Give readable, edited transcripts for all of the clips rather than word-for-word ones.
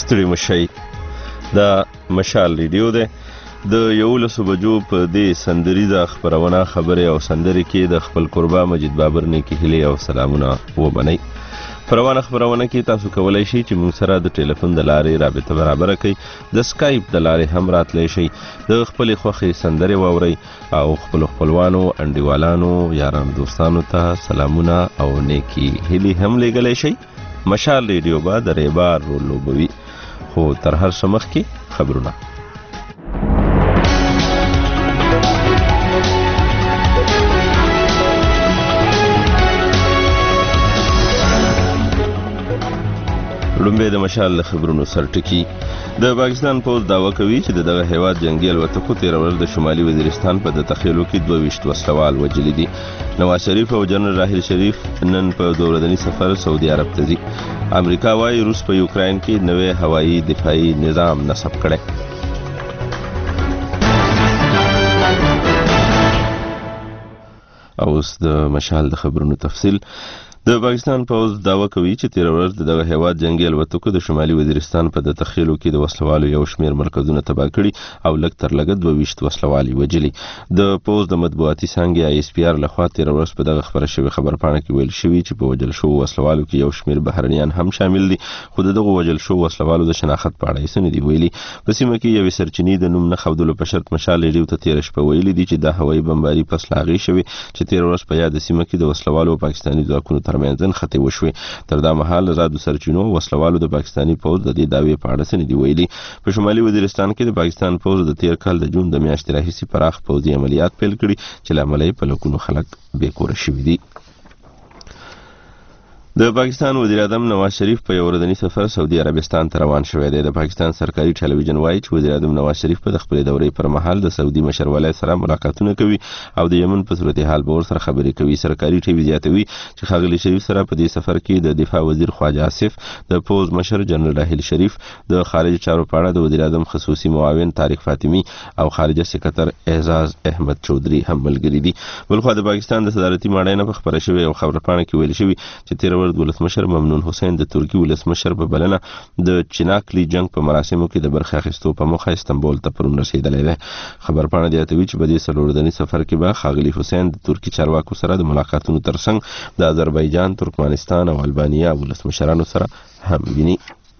ستړي مشئ. دا مشال ریډیو دی. د 11 بجو په دې سندریزه خبرونه خبرې او سندرې کې د خپل قربا مجید بابر نیکې هیلې او سلامونه ومنئ. پروانه خبرونه کې تاسو کولای شئ چې موږ سره د ټلیفون د لارې رابطه برابر کړئ. د سکایپ د لارې هم راتلی شئ. د خپلې خوښې سندرې واورئ او خپلوانو انډیوالانو یارانو دوستانو ته سلامونه او نیکې هیلې هم لیږلی شئ. مشال ریډیو به د ریبار رول لوبوي. خو تر هر څه مخکې خبرونه. لومبه د مشال خبرونو سرټکی. د پاکستان پوز دعوه کوي چې دغه هیواد جنگي الوتکو 13 ورځ د شمالي وزیرستان په د تخیلو کې 22 وسلوال وجلي دي. نواز شریف او جنرال راحیل شریف نن په دورودني سفر سعودي عرب ته ځي. امریکا وايي روس په یوکرين کې نوې هوایي دفاعي نظام نصب کړي. اوس د مشال د خبرونو تفصیل. د پاکستان پوز دعوه کوي چې 13 ورځ دغه هیواد جنگي الوتکو د شمالي وزیرستان په د تخیلو کې د وسلوالو یو شمیر مرکزونه تباه کړي او لږ تر لږه 22 وسلوالي وجلي. د پوز د مطبوعاتي څانګې ISPR لخوا 13 ورځ په دغه خبره شوی خبرپاڼه کې ویل شوی چې په وجل شو وسلوالو کې یو شمیر بهرنیان هم شامل دي. خو دغه وجل شو وسلوالو د شناخت په اړه هیڅ نه دی ویلي. په سیمه کې یو سرچینی د نوم نه خودلو په شرط مشال ریډیو ته 13 شپه ویلي دي چې د هوایي بمباري پس لاغي شوی چې 13 ورځ په یاد سیمه کې د وسلوالو او پاکستاني ځواکونو ترمنځ خطي وشوي. تر دا مهال زادو سرچینو وسلوالو د پاکستاني پوز د دې دعوی په اړه څه نه دی ویلي. په شمالي وزیرستان کې د پاکستان پوز د 13 کال د جون د میاشتې راهیسې پراخ پوځي عملیات پیل کړي چې له امله په لکونو خلک بې کوره شوي دي. د پاکستان وزیر اعظم نواز شریف په یو ورځني سفر سعودي عربستان ته روان شوی دی. د پاکستان سرکاري ټلویزیون وایي چې وزیر اعظم نواز شریف په خپل دورې پر مهال د سعودي مشر ولای سره ملاقاتونه کوي او د یمن په صورتحال به ورسره خبرې کوي. سرکاري ټي وي زیاتوي چې ښاغلي شریف سره په دې سفر کې د دفاع وزیر خواجه آصف، د پوز مشر جنرال راحیل شریف، د خارجه چارو په اړه د وزیر اعظم خصوصي معاون طارق فاطمی او خارجه سکرټر اعزاز احمد چودھری هم ملګري دي. بلخو د پاکستان د صدارتي ماډۍ نه په خبره شوی او خبرپاڼه کې ویل شوی چې 13 ورځ ولسمشر ممنون حسین د ترکی ولسمشر په بلنه د چناکلی جنگ په مراسمو کې د برخه اخیستو په موخه استنبول ته پرون رسیدلی دی. خبرپاڼه زیاتوي چې په دې څلورځني سفر کې به ښاغلي حسین د ترکی چارواکو سره د ملاقاتونو ترڅنګ د آذربایجان، ترکمنستان او البانیا ولسمشرانو سره هم ویني.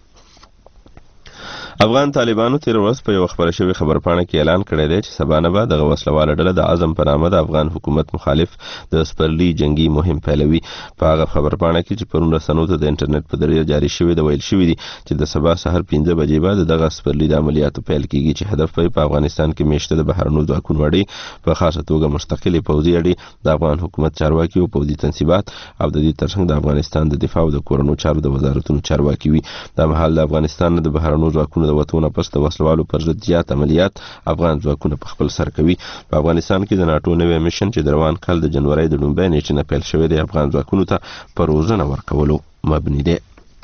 افغان طالبانو 13 ورځ په یو خبره شوی خبرپاڼه کې اعلان کړی دی چې سبا نه به دغه وسلواله ډله د اعظم په نامه د افغان حکومت مخالف د سپرلی جنگي مهم پیلوي. په هغه خبرپاڼه کې چې پرون رسنیو ته د انټرنیټ په ذریعه جاری شوی د ویل شوی دی چې د سبا سحر 5 بجې بعد دغه سپرلی د عملیاتو پیل کیږي چې هدف په افغانستان کې میشته د بهرنیو ځواکونو اړې په خاصه توګه مستقلې پوځي اړې د افغان حکومت چارواکي او پوځي تنصیبات او د دې ترڅنګ د افغانستان د دفاع او د کورونو چارو د وزارتونو چارواکي وي. د مهال د افغانستان د بهرنیو ځواکونو د وټونه پس د وسلوالو پر ضد زیات عملیات افغان ځواکونه په خپل سر کوي. په افغانستان کې د ناټو نوی میشن چې د روان کال د جنوري د لومبۍ نیټې نه پیل شوی دی افغان ځواکونو ته په روزنه ورکولو مبني دی.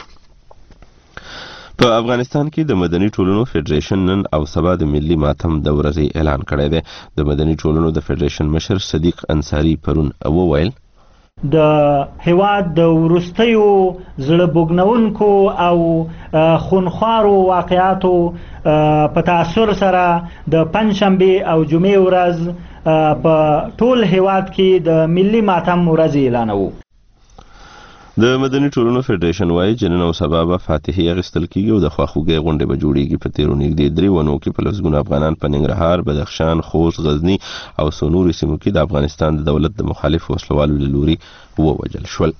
په افغانستان کې د مدني ټولنو فدریشن نن او سبا د ملي ماتم د ورځې اعلان کړی دی. د مدني ټولنو د فدریشن مشر صدیق انصاری پرون وویل د هیواد د ورستیو زړه بوګنونکو او خونخوارو واقعاتو په تاثر سره د پنځشنبه او جمعې ورځ په ټول هیواد کې د ملي ماتم ورځ اعلانوو. د مدني ټولنو فدریشن وايي چې نن او سبا به فاتحې اخیستل کیږي او د خواخوږۍ غونډې به جوړیږي. په تیرو نږدې 3 ونو کې په لسګونو افغانان په ننګرهار، بدخشان، خوست، غزني او څو نورو سیمو کې د افغانستان د دولت د مخالف وسلوالو له لوري ووژل شول.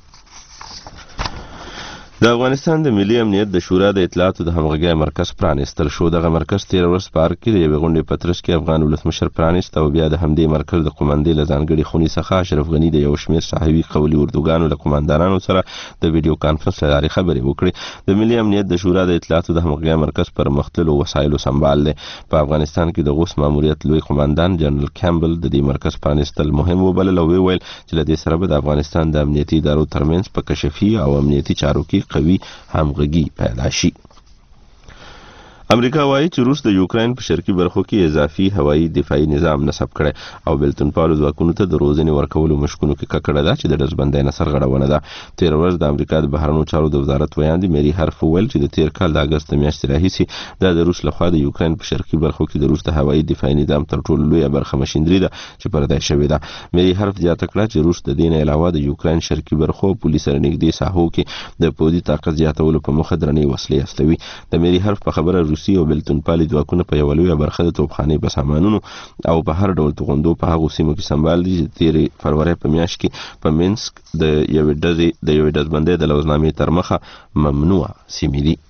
د افغانستان د ملي امنیت د شورا د اطلاعاتو د همغږۍ مرکز پرانیستل شو. دغه مرکز 13 ورځ پارک کې د یوې غونډې په ترڅ کې افغان ولسمشر پرانیست او بیا د همدې مرکز د قومندې له ځانګړي خونې څخه اشرف غني د یو شمېر صحوي قولي اردوګانو له قومندانانو سره د ویډیو کانفرنس له لارې خبرې وکړې. د ملي امنیت د شورا د اطلاعاتو د همغږۍ مرکز پر مختلفو وسایلو سمبال دی. په افغانستان کې د غوث ماموریت لوی قومندان جنرال کیمبل د دې مرکز پرانیستل مهم وبلل او ویل چې له دې سره به د افغانستان د امنیتي ادارو ترمنځ په کشفي او امنیتي چارو کې قوي همغږي پیدا شي. امریکا وایي چې روس د یوکرين په شرقي برخو کې اضافي هوایي دفاعي نظام نصب کړي او بلتونپالو ځواکونو ته د روزنې ورکولو مشکونو کې ککړه ده چې د ډزبندۍ نه سرغړونه ده. تیر ورځ د امریکا د بهرنیو چارو د وزارت ویاندې میری هرف وویل چې د تیر کال د اگست میاشتې راهیسې د روس لخوا د یوکرين په شرقي برخو کې د روس د هوایي دفاعي نظام تر ټولو لویه برخه ماشينري ده چې پردای شوې ده. میری هرف زیاته کړه چې روس د دې نه علاوه د یوکرين شرقي برخو پولیس سره نږدې ساحو کې د پوځي طاقت زیاتولو په موخه درنې وسلې استوي. د میری هرف په خبره روسي او بلتونپالي ځواکونه په یوه لویه برخه د توپخانې په سامانونو او په هر ډول توغندو په هغو سیمو کې سمبال دي چې تیرې فروری په میاشت کې په مینسک د یوې ډزبندۍ د لوزنامې تر مخه ممنوع سیمې دي.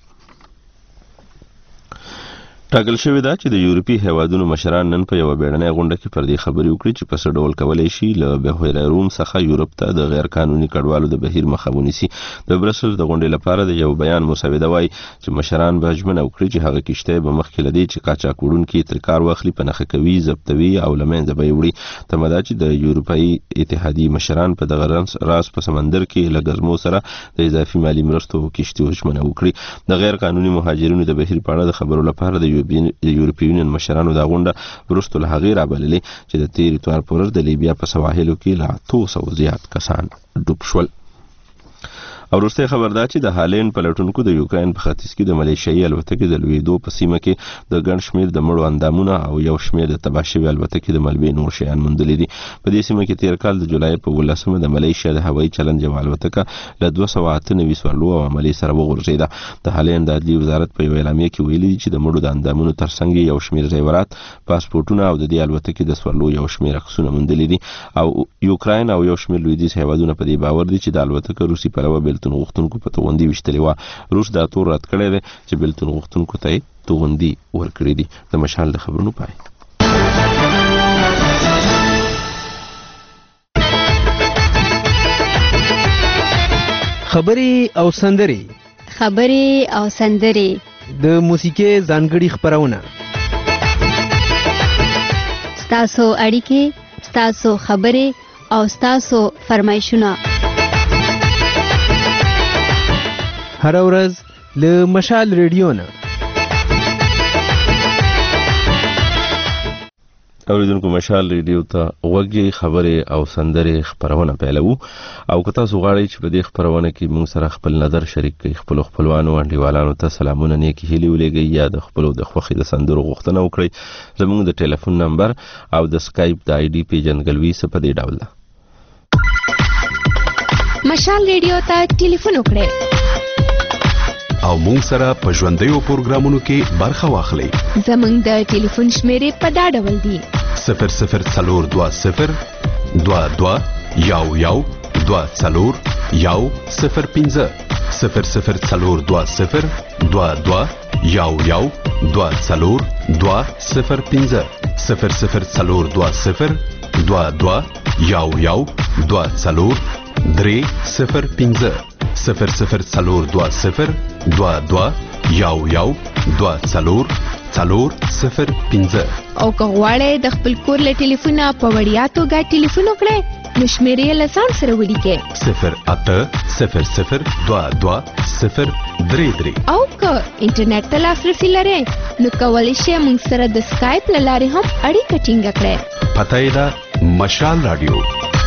ټاکل شوې ده چې د یورپي هیوادونو مشران نن په یوه بیړنۍ غونډه کې پر دې خبرې وکړي چې په څه ډول کولی شي له بحیره روم څخه یورپ ته د غیر قانوني کډوالو د بهیر مخه ونیسي. د برسل د غونډې لپاره د یو بیان مسوده وایي چې مشران به ژمنه وکړي چې هغه کښتۍ به مخکې له دې چې قاچاق وړونکي ترې کار واخلي په نښه کوي، ضبطوي او له منځه به یې وړي. تمه ده چې د یورپایي اتحادیې مشران په دغه راز په سمندر کې له ګزمو سره د اضافي مالي مرستو کښتیو ژمنه وکړي. د غیر قانوني مهاجرینو د بهیر په اړه د خبرو لپاره د یورپي یونین مشرانو دا غونډه وروسته له هغې رابللې چې د تېر اتوار په ورځ د لیبیا په سواحلو کې له 800 زیات کسان ډوب شول. او وروستی خبر دا چې د هالند پلټونکو د یوکرين په ختیځ کې د ملیشیایي الوتکې د لوېدو په سیمه کې د ګڼ شمېر د مړو اندامونه او یو شمېر د تباه شوې الوتکې د ملبې نور شیان موندلي دي. په دې سیمه کې تیر کال د جولای په 18 د ملیشیا د هوایي چلند یوه الوتکه له 298 سورلو او عملې سره وغورځېده. د هالند د عدلي وزارت په یوه اعلامیه کې ویلي چې د مړو د اندامونو ترڅنګ یو شمېر زیورات، پاسپورټونه او د دې الوتکې د سورلو یو شمېر عکسونه موندلي دي. او یوکرين او یو شمېر لویدیځ هیوادونه په دې باور دي چې د الوتکه روسي پلوه بېلتون غوښتونکو په توغندي ویشتلې وه. روس دا تور رد کړی دی چې بېلتون غوښتونکو ته یې توغندي ورکړي دي. د مشال د خبرونو پای. خبرې او سندرې د موسیقۍ ځانګړي خپرونه، ستاسو اړیکې، ستاسو خبرې او ستاسو فرمایشونه هر ورځ له مشال ریډیو نه. اوریدونکو مشال ریډیو ته غوږی خبرې او سندرې خبرونه پیلوو. او که تاسو غواړئ چې په دې خبرونه کې موږ سره خپل نظر شریک کړئ، خپل خپلوانو انډیوالانو ته سلامونه نیکې هیلې ولېږئ یا د خپلو د خوښې د سندرو غوښتنه وکړئ، زموږ د ټلیفون نمبر او د سکایپ د آی ډي پیژندګلوي څه په دې ډول ده: مشال ریډیو ته ټلیفون وکړئ او مونږ سره په ژوندیو پروګرامونو کې برخه واخلئ. زموږ د ټلیفون شمیرې په دا ډول دي: 0040 22 11 24 105 0040 22 11 24 205 0040 22 11 24 305 0040 22 11 24 405. او که غواړئ د خپل کور له ټلیفونه په وړیا توګه ټلیفون وکړئ نو شمیرې یې له ځان سره ولیکئ: 0800 22 033. او که انټرنیټ ته لاسرسي لرئ نو کولی شئ موږ سره د سکایپ له لارې هم اړیکه ټینګه کړئ. پته یې ده مشال رادیو.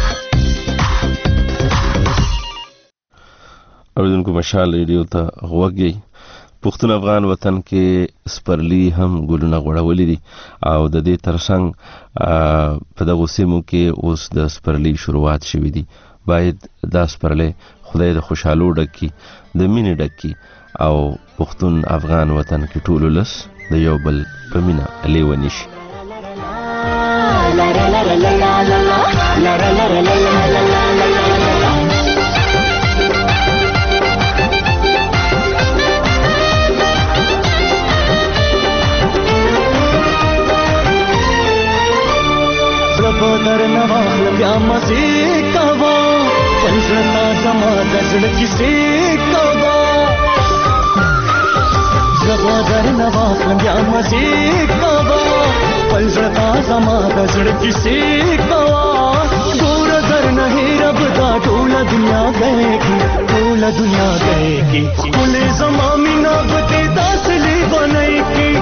اوریدونکو مشال ریډیو ته غوږی. پښتون افغان وطن کې سپرلی هم ګلونه غوړولي دي او د دې ترڅنګ په دغو سیمو کې اوس د سپرلی شروعات شوي دي. باید دا سپرلی خدای د خوشحالو ډک کړي، د مینې ډک کړي او پښتون افغان وطن کې ټول ولس د یو بل په مینه لیونی شي. در نواخل بیا مزید کوا پنجرتا زما دزړ کیسې کوا زما در نواخل بیا مزید کوا پنجرتا زما دزړ کیسې کوا ګور در نه رب دا ټول دنیا گئے کی کل زما مینا بته داسلی بنای کی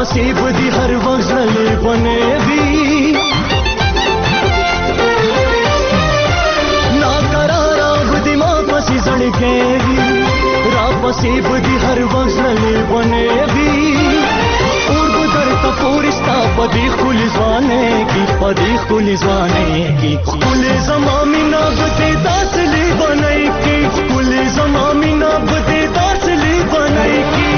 پسې بدي هر وخت زړه بنې وي ناقراره بدي ما پسې زړګې وي را پسې بدي هر وخت زړه بنې وي اور بدر تا پورستا پدې خپل ځوانې کی پدې خپل ځوانې کی خپل زما مینا بده داسلې بنای کی خپل زما مینا بده داسلې بنای کی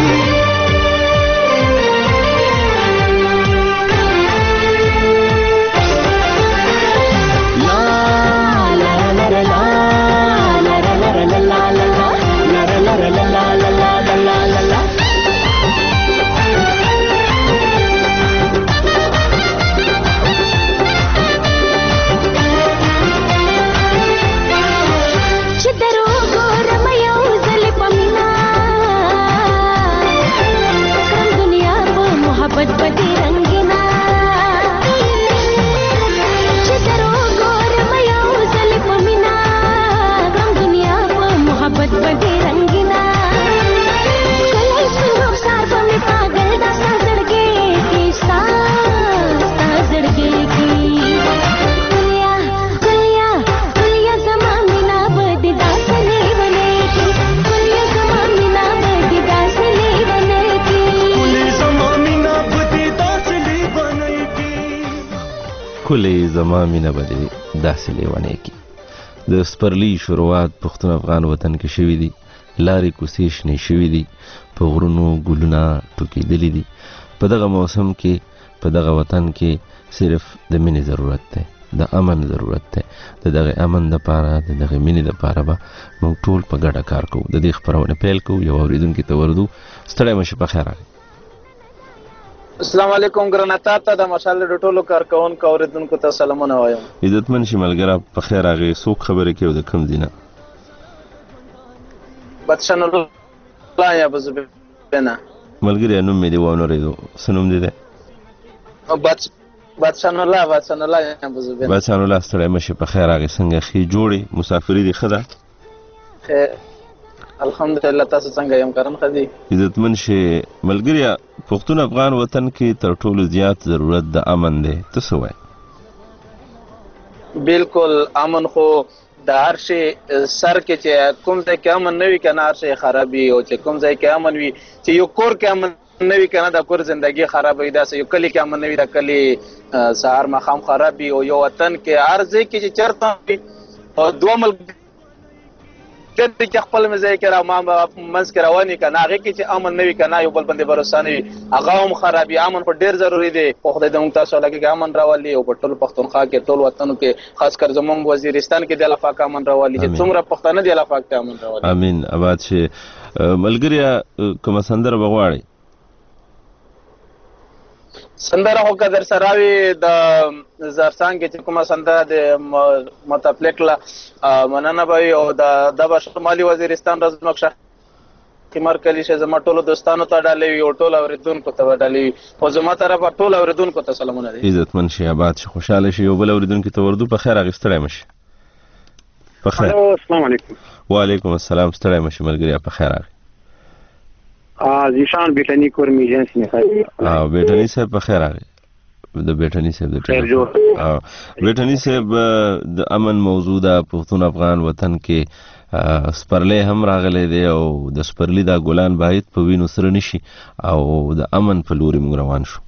کلې زما مینه به دې داسې لیونی کی د سپرلي شروعات پښتون افغان وطن کې شوي دي لارې کوڅې شنې شوي دي په غرونو ګلونه ټوکېدلي دي په دغه موسم کې په دغه وطن کې صرف د مینې ضرورت دی د امن ضرورت دی د دغه امن دپاره د دغه مینې دپاره به موږ ټول په ګډه کار کوو د دې خپرونه پیل کوو یو اورېدونکي ته ورځو ستړی مه شي په خیر راغلی السلام علیکم ګرانه تاته د مشال د ټولو کارکونکو اوریدونکو ته سلامونه وایم عزتمن شي ملګری په خیر راغی څوک خبرې کوي د کوم ځای نه بدشان الله یا بزبنه ملګری نوم مې دی وانه ریدو څه نوم دی بدشان الله یا بزبنه بدشان الله ستړی مه شي په خیر راغی څنګه ښې جوړې مسافري دې ښه ده الحمدلله تاسو څنګه یم کرن خدي عزتمن شي ملګری پښتون افغان وطن کې تر ټولو زیات ضرورت د امن دی ته څه وایې بالکل امن خو د هر شي سر کې چې کوم ځای کې امن نه وي کنه هر شي خرابي او چې کوم ځای کې امن وي چې یو کور کې امن نه وي کنه د کور ژوندۍ خرابوي داسې یو کلی کې امن نه وي د کلی سهار مخام خرابي او یو وطن کې هر ځای کې چې چرته او دوه ملک کله چې خپل مزه کې را ما منځ کې رواني کنه هغه کې چې امن نه وي کنه یو بل باندې باور نه وي هغه هم خرابي امن په ډیر ضروری دی خو خدای دې موږ تاسو لګي امن راولي او په ټول پښتونخوا کې ټول وطنو کې خاص کر زموږ وزیرستان کې د الله پاک امن راولي چې څومره پښتانه دی الله پاک ته امن راولي امين آباد شي ملګری کوم سندره بغواړي سندره هو کدر سراوي د زرسان کې کومه سندره د متپلیکلا مننه به او د شمالي وزیرستان رزمکشه تیمار کلی شه زما ټولو دوستانو ته ډالې او ټول اوریدونکو ته ډالې او زما طرفه ټول اوریدونکو ته سلامونه دي عزتمن شي آباد شي خوشاله شي او بل اوریدونکو ته ورده په خیر اغستړی مشي په خیر السلام علیکم وعلیکم السلام ستړی مشي ملګری په خیر اغ زیشان بیٹنی کور میجنس نه بیٹنی صاحب په خیر اغ د بیٹنی صاحب د بیٹنی صاحب د امن موضوع د پښتون افغان وطن کې سپرلی هم راغلی دی او د سپرلی دا ګلان باید په وینو سره نشي او د امن په لوري موږ روان شو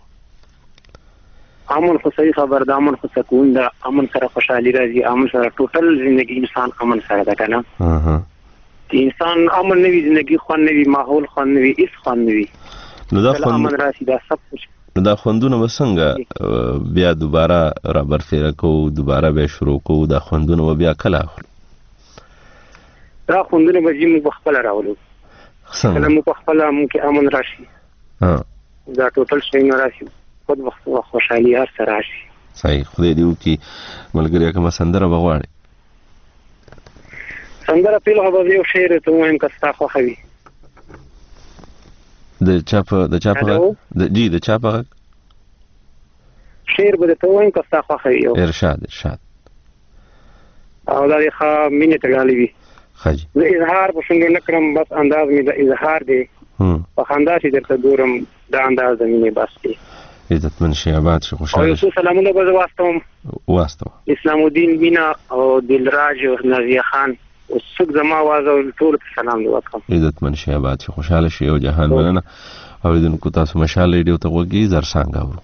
امن خو صحیح خبر د امن خو سکون د امن سره خوشحالي راځي امن سره ټوټل ژوندۍ انسان امن سره ده کنه انسان امن نه وي ژوندۍ خوان نه وي ماحول خوان نه وي هیڅ خوان نه وي نو دا امن راشي دا سب کچھ نو دا خوندونه وسنګ بیا دوباره را برفیره کو دوباره به شروع کو دا خوندونه و بیا کله اخلو دا خوندونه به موږ خپل راولو کله موږ خپل موږ امن راشي دا ټوټل شي نه راشي خود وخت خوشحالي هر سره راشي صحیح خدای دې وکي ملګری کوم سندره بغواړي سندره پیل غو یو شعر ته وایم کستا خو خوي د چاپه د چاپه شعر به ته وایم کستا خو خوي ارشاد او دا ښه مینه ته غالي وي خج زه اظهار په څنګه نکرم بس انداز می د اظهار دی په خندا چې درته ګورم دا انداز د مینې بس دی. عزتمن شي، آباد شي، خوشاله شي. او یو څو سلامونه به زه واستوم. اسلام الدین مینا او دلراج او نازیه خان او څوک زما آواز او ټول سلام دی وکړم. عزتمن شي، آباد شي، خوشاله شي او جهان مننه. اوریدونکو تاسو مشال ریډیو ته وګورئ، زرسانګ اورو.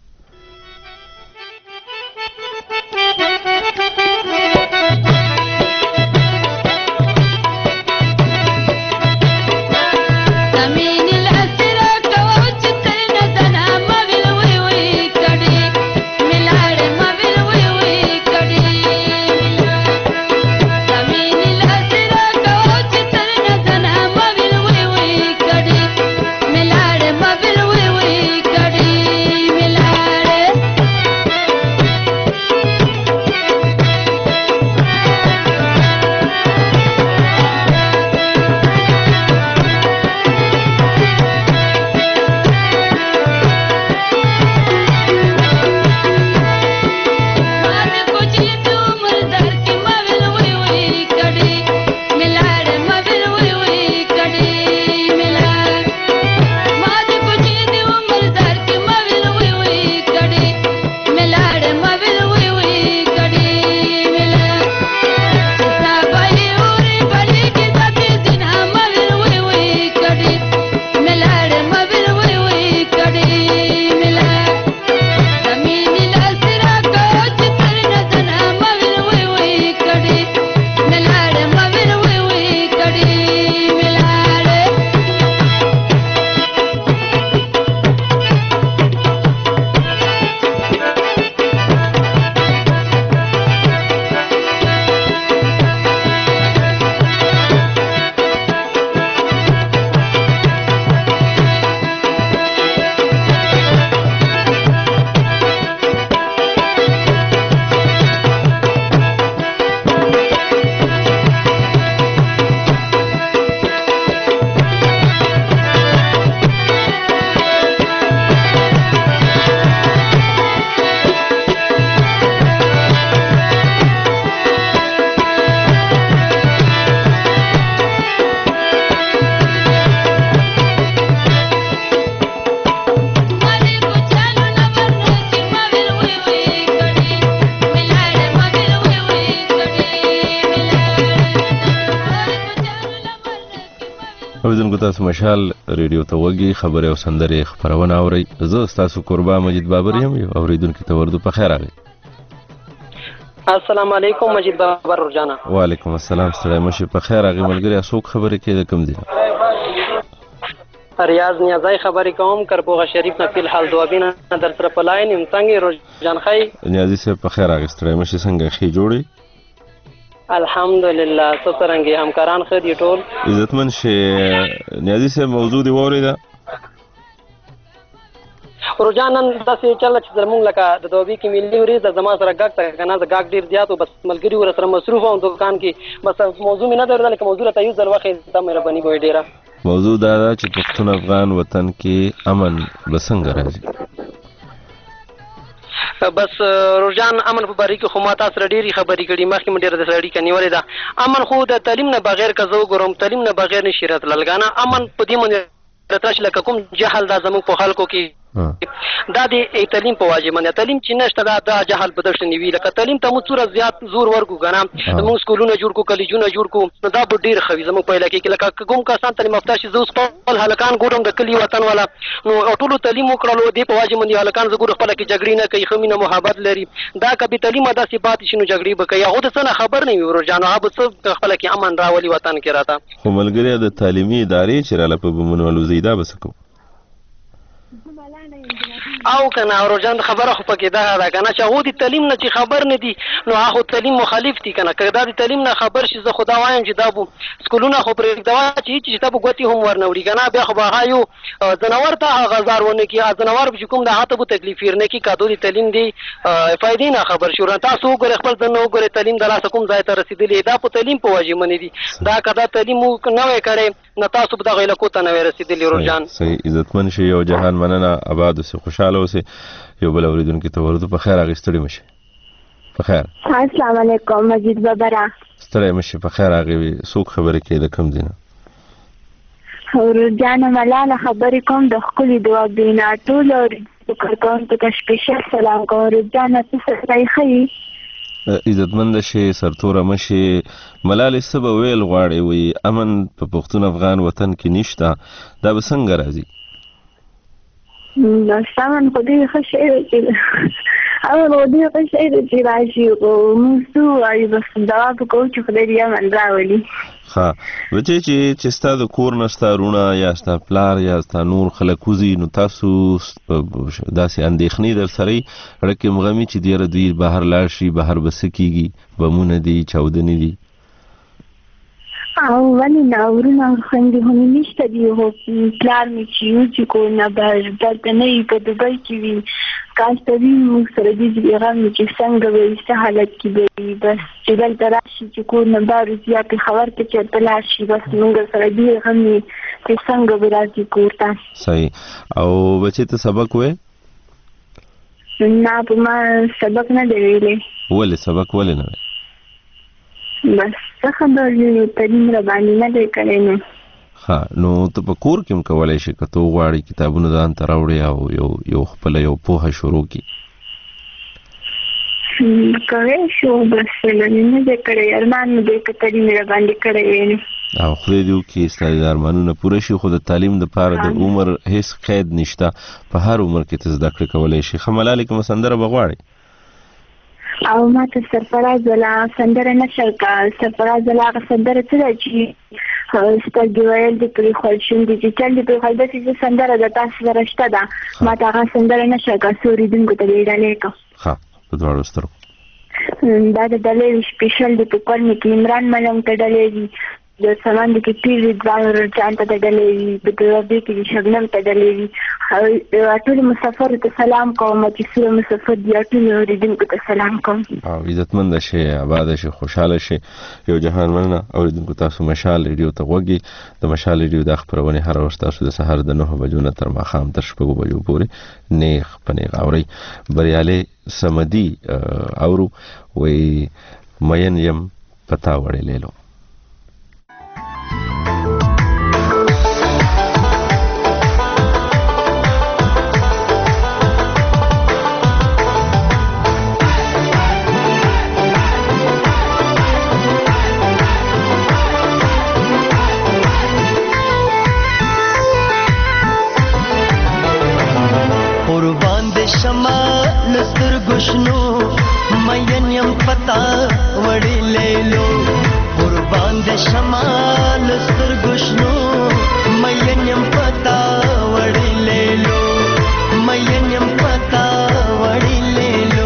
تاسو مشال ریډیو ته وګورئ، خبرې او سندرې خبرونه اورئ. زه تاسو قربا مجید بابر یم. اوریدونکو ته ورته په خیر راغلی. السلام علیکم مجید بابر ورجانا. وعلیکم السلام، ستړی مشه، په خیر راغلی ملګری. څوک خبرې کوي د کوم ځای؟ ریاض نیازی خبرې کوم، کربوغه شریف نه فی الحال دوابینه در سره په لاین یم. څنګه روزجان خی؟ نیازی صاحب په خیر راغلی، ستړی مشه، څنګه خې جوړی؟ الحمدلله. څنګه همکاران خو دي ټول؟ عزتمن شي. نیازی صاحب موضوع دی وریدا روزانن داسې چل چې زمونږ لکه د دوبي کې ملي ورځ د زما سره ګاګ ته کنه د ګاګ ډیر زیات او بس ملګری ور سره مصروف او دکان کې بس موضوع نه درته لکه موضوع ته یو ځل وخت ته مهرباني کوي ډیره. موضوع دا چې پښتون افغان وطن کې امن بسنګ راځي. بس روزان امن په باره کې خو ما تاسو ډېری خبرې کړې، مخکې مې ډېره د سړی کنيولې ده. امن خو د تعلیم نه بغیر که زه وګورم، تعلیم نه بغیر نشي راتلل. ګانه امن په دې باندې راتلل لکه کوم جهل دا زموږ په خلکو کې دا د تعلیم په واجب باندې تعلیم چې نشته دا جهل بدشت نیوي. لکه تعلیم ته مو څوره زیات زور ورکو ګانه موږ سکولونه جوړ کو، کالجونه جوړ کو، نو دا به ډېر خوي زموږ په علاقې کې. لکه کوم کسان تعلیم یافته شي، زه اوس خپل هلکان ګورم د کلي وطن والا، نو ټولو تعلیم وکړلو دې په واجب باندې هلکان زه ګورم خپل کې جګړې نه کوي، خمینه محبت لري. دا کبي تعلیم داسې پاتې شي نو جګړې به کوي. هغه څه نه خبر نه وي ورجانو، هغه څه خپل کې امن راولي وطن کې راته. خو ملګری د تعلیمي ادارې چې رااله په بمونولو زیاده بسکو او کنه اورجان خبره خو پکې ده کنه چې هغه د تعلیم نه چې خبر نه دي، نو هغه تعلیم مخالف دي کنه. کله د تعلیم نه خبر شي زه خدا وایم چې دا بو سکولونه خو پرې دوا چې تاسو ګوتی هم ورنوړي کنه، بیا خو هغه یو زناور ته غزار ونه کی زناور به کوم د هاته بو تکلیف ورنه کی کادو د تعلیم دی فائدې نه خبر شو. تاسو ګور خپل ځنه وګوره تعلیم د لاس کوم ځای ته رسیدلی، دا په تعلیم په واجب نه دي. دا کدا تعلیم نو کړي نه تاسو به د غیلکو ته نه رسیدلی. ورجان صحیح عزتمن شي او جهان مننه، آباد اوسه، خوشاله اوسه. یو بل اوریدونکو ته ورته په خیر اغستړي مشه. په خیر. السلام علیکم مجید بابرا. ستړی مشه، په خیر اغوي. څوک خبرې کوي د کوم دینه؟ جانه ملاله خبرې کوم د ښکلي دعا بینا ټولو کارکوونکو ته سپیشل سلام کوم. جانه څه سړی ښیي عزتمنده شي سرتوره مشي ملالې څه به ویل غواړې وي امن په پښتون افغان وطن کې نشته دا به څنګه راځي؟ بس امن خو ډېر ښه شی دی چې راشي خو موږ څه ووایو بس دعا به کوو چې خدای دې امن راولي. ښه بچی چې ستا د کور نه ستا رونه یا ستا پلار یا ستا نور خلک وځي نو تاسو داسې اندېښنې در سره یي رقم غمي چې دیره دوی بهر لاړ شي بهر به څه کېږي بمونه دي چاودنې دي او ولې نه ورونه خویندې خو مې نشته دي خو پلار مې چې وځي کور نه بهر دلته نه وي په دوبۍ کې وي کاش ته وي موږ سره دې غم وي چې څنګه به وي څه حالت کې به وي بس چې دلته راشي چې کور نه بهر وځي یا پېښور کې چېرته لاړ شي بس موږ سره دې غم وي چې څنګه به راځي کور ته. صحیح او بچې ته سبق وې؟ نه په ما سبق نه دی ویلی. ولې سبق ولې نه وی؟ بس څه خبر دی تعلیم را باندې نه دی کړی نو. ها نو ته په کور کې هم کولی شي که ته وغواړې کتابونه ځان ته راوړې او یو خپله یو پوهه شروع کړي. کولی شو بس نه دی کړی ارمان مې دی که تعلیم را باندې کړی وی نو او خدای دې وکړي ستا د ارمانونه پوره شي خو د تعلیم دپاره د عمر هیڅ قید نشته په هر عمر کې ته زده کړې کولی شي. ښه ملالې کومه سندره به غواړې؟ او ما ته سرفراز ولا سندره نشر کا سرفراز ولا هغه سندره څه ده چې سترګې ویل دې پرېښول شونډې چې چل دې پرېښول داسې چې سندره د تاسو سره شته ده ما ته هغه سندره نشر کا څو اورېدونکو ته دې ډالۍ کړه. ښه په دواړو سترګو دا د ډالۍ سپیشل د په کور مې کې عمران ملنګ ته ډالۍ دي د سامان د کې پیر رضوان جان ته ډالۍ دي د ګلابي کې د شبنم ته ډالۍ دي ټول مسافر ته سلام کوم چې سره مسافر دي ټول اوریدونکو ته سلام کوم. او عزتمند شي آباد شي خوشاله شي یو جهان مننه اوریدونکو تاسو مشال ریډیو ته وګورئ د مشال ریډیو د خبرونه هر وخت تاسو د سحر د 9 بجو نه تر ماښام تر 6 بجو پورې نیغ پنیغ اوري بریالي سمدي اورو وي مین یم پتا وړې لیلو. गुशनो मयन पता वड़ी ले लो कुर्बान दे शमाल सर गुशनो मयन पता वड़ी ले लो मयन पता वड़ी ले लो.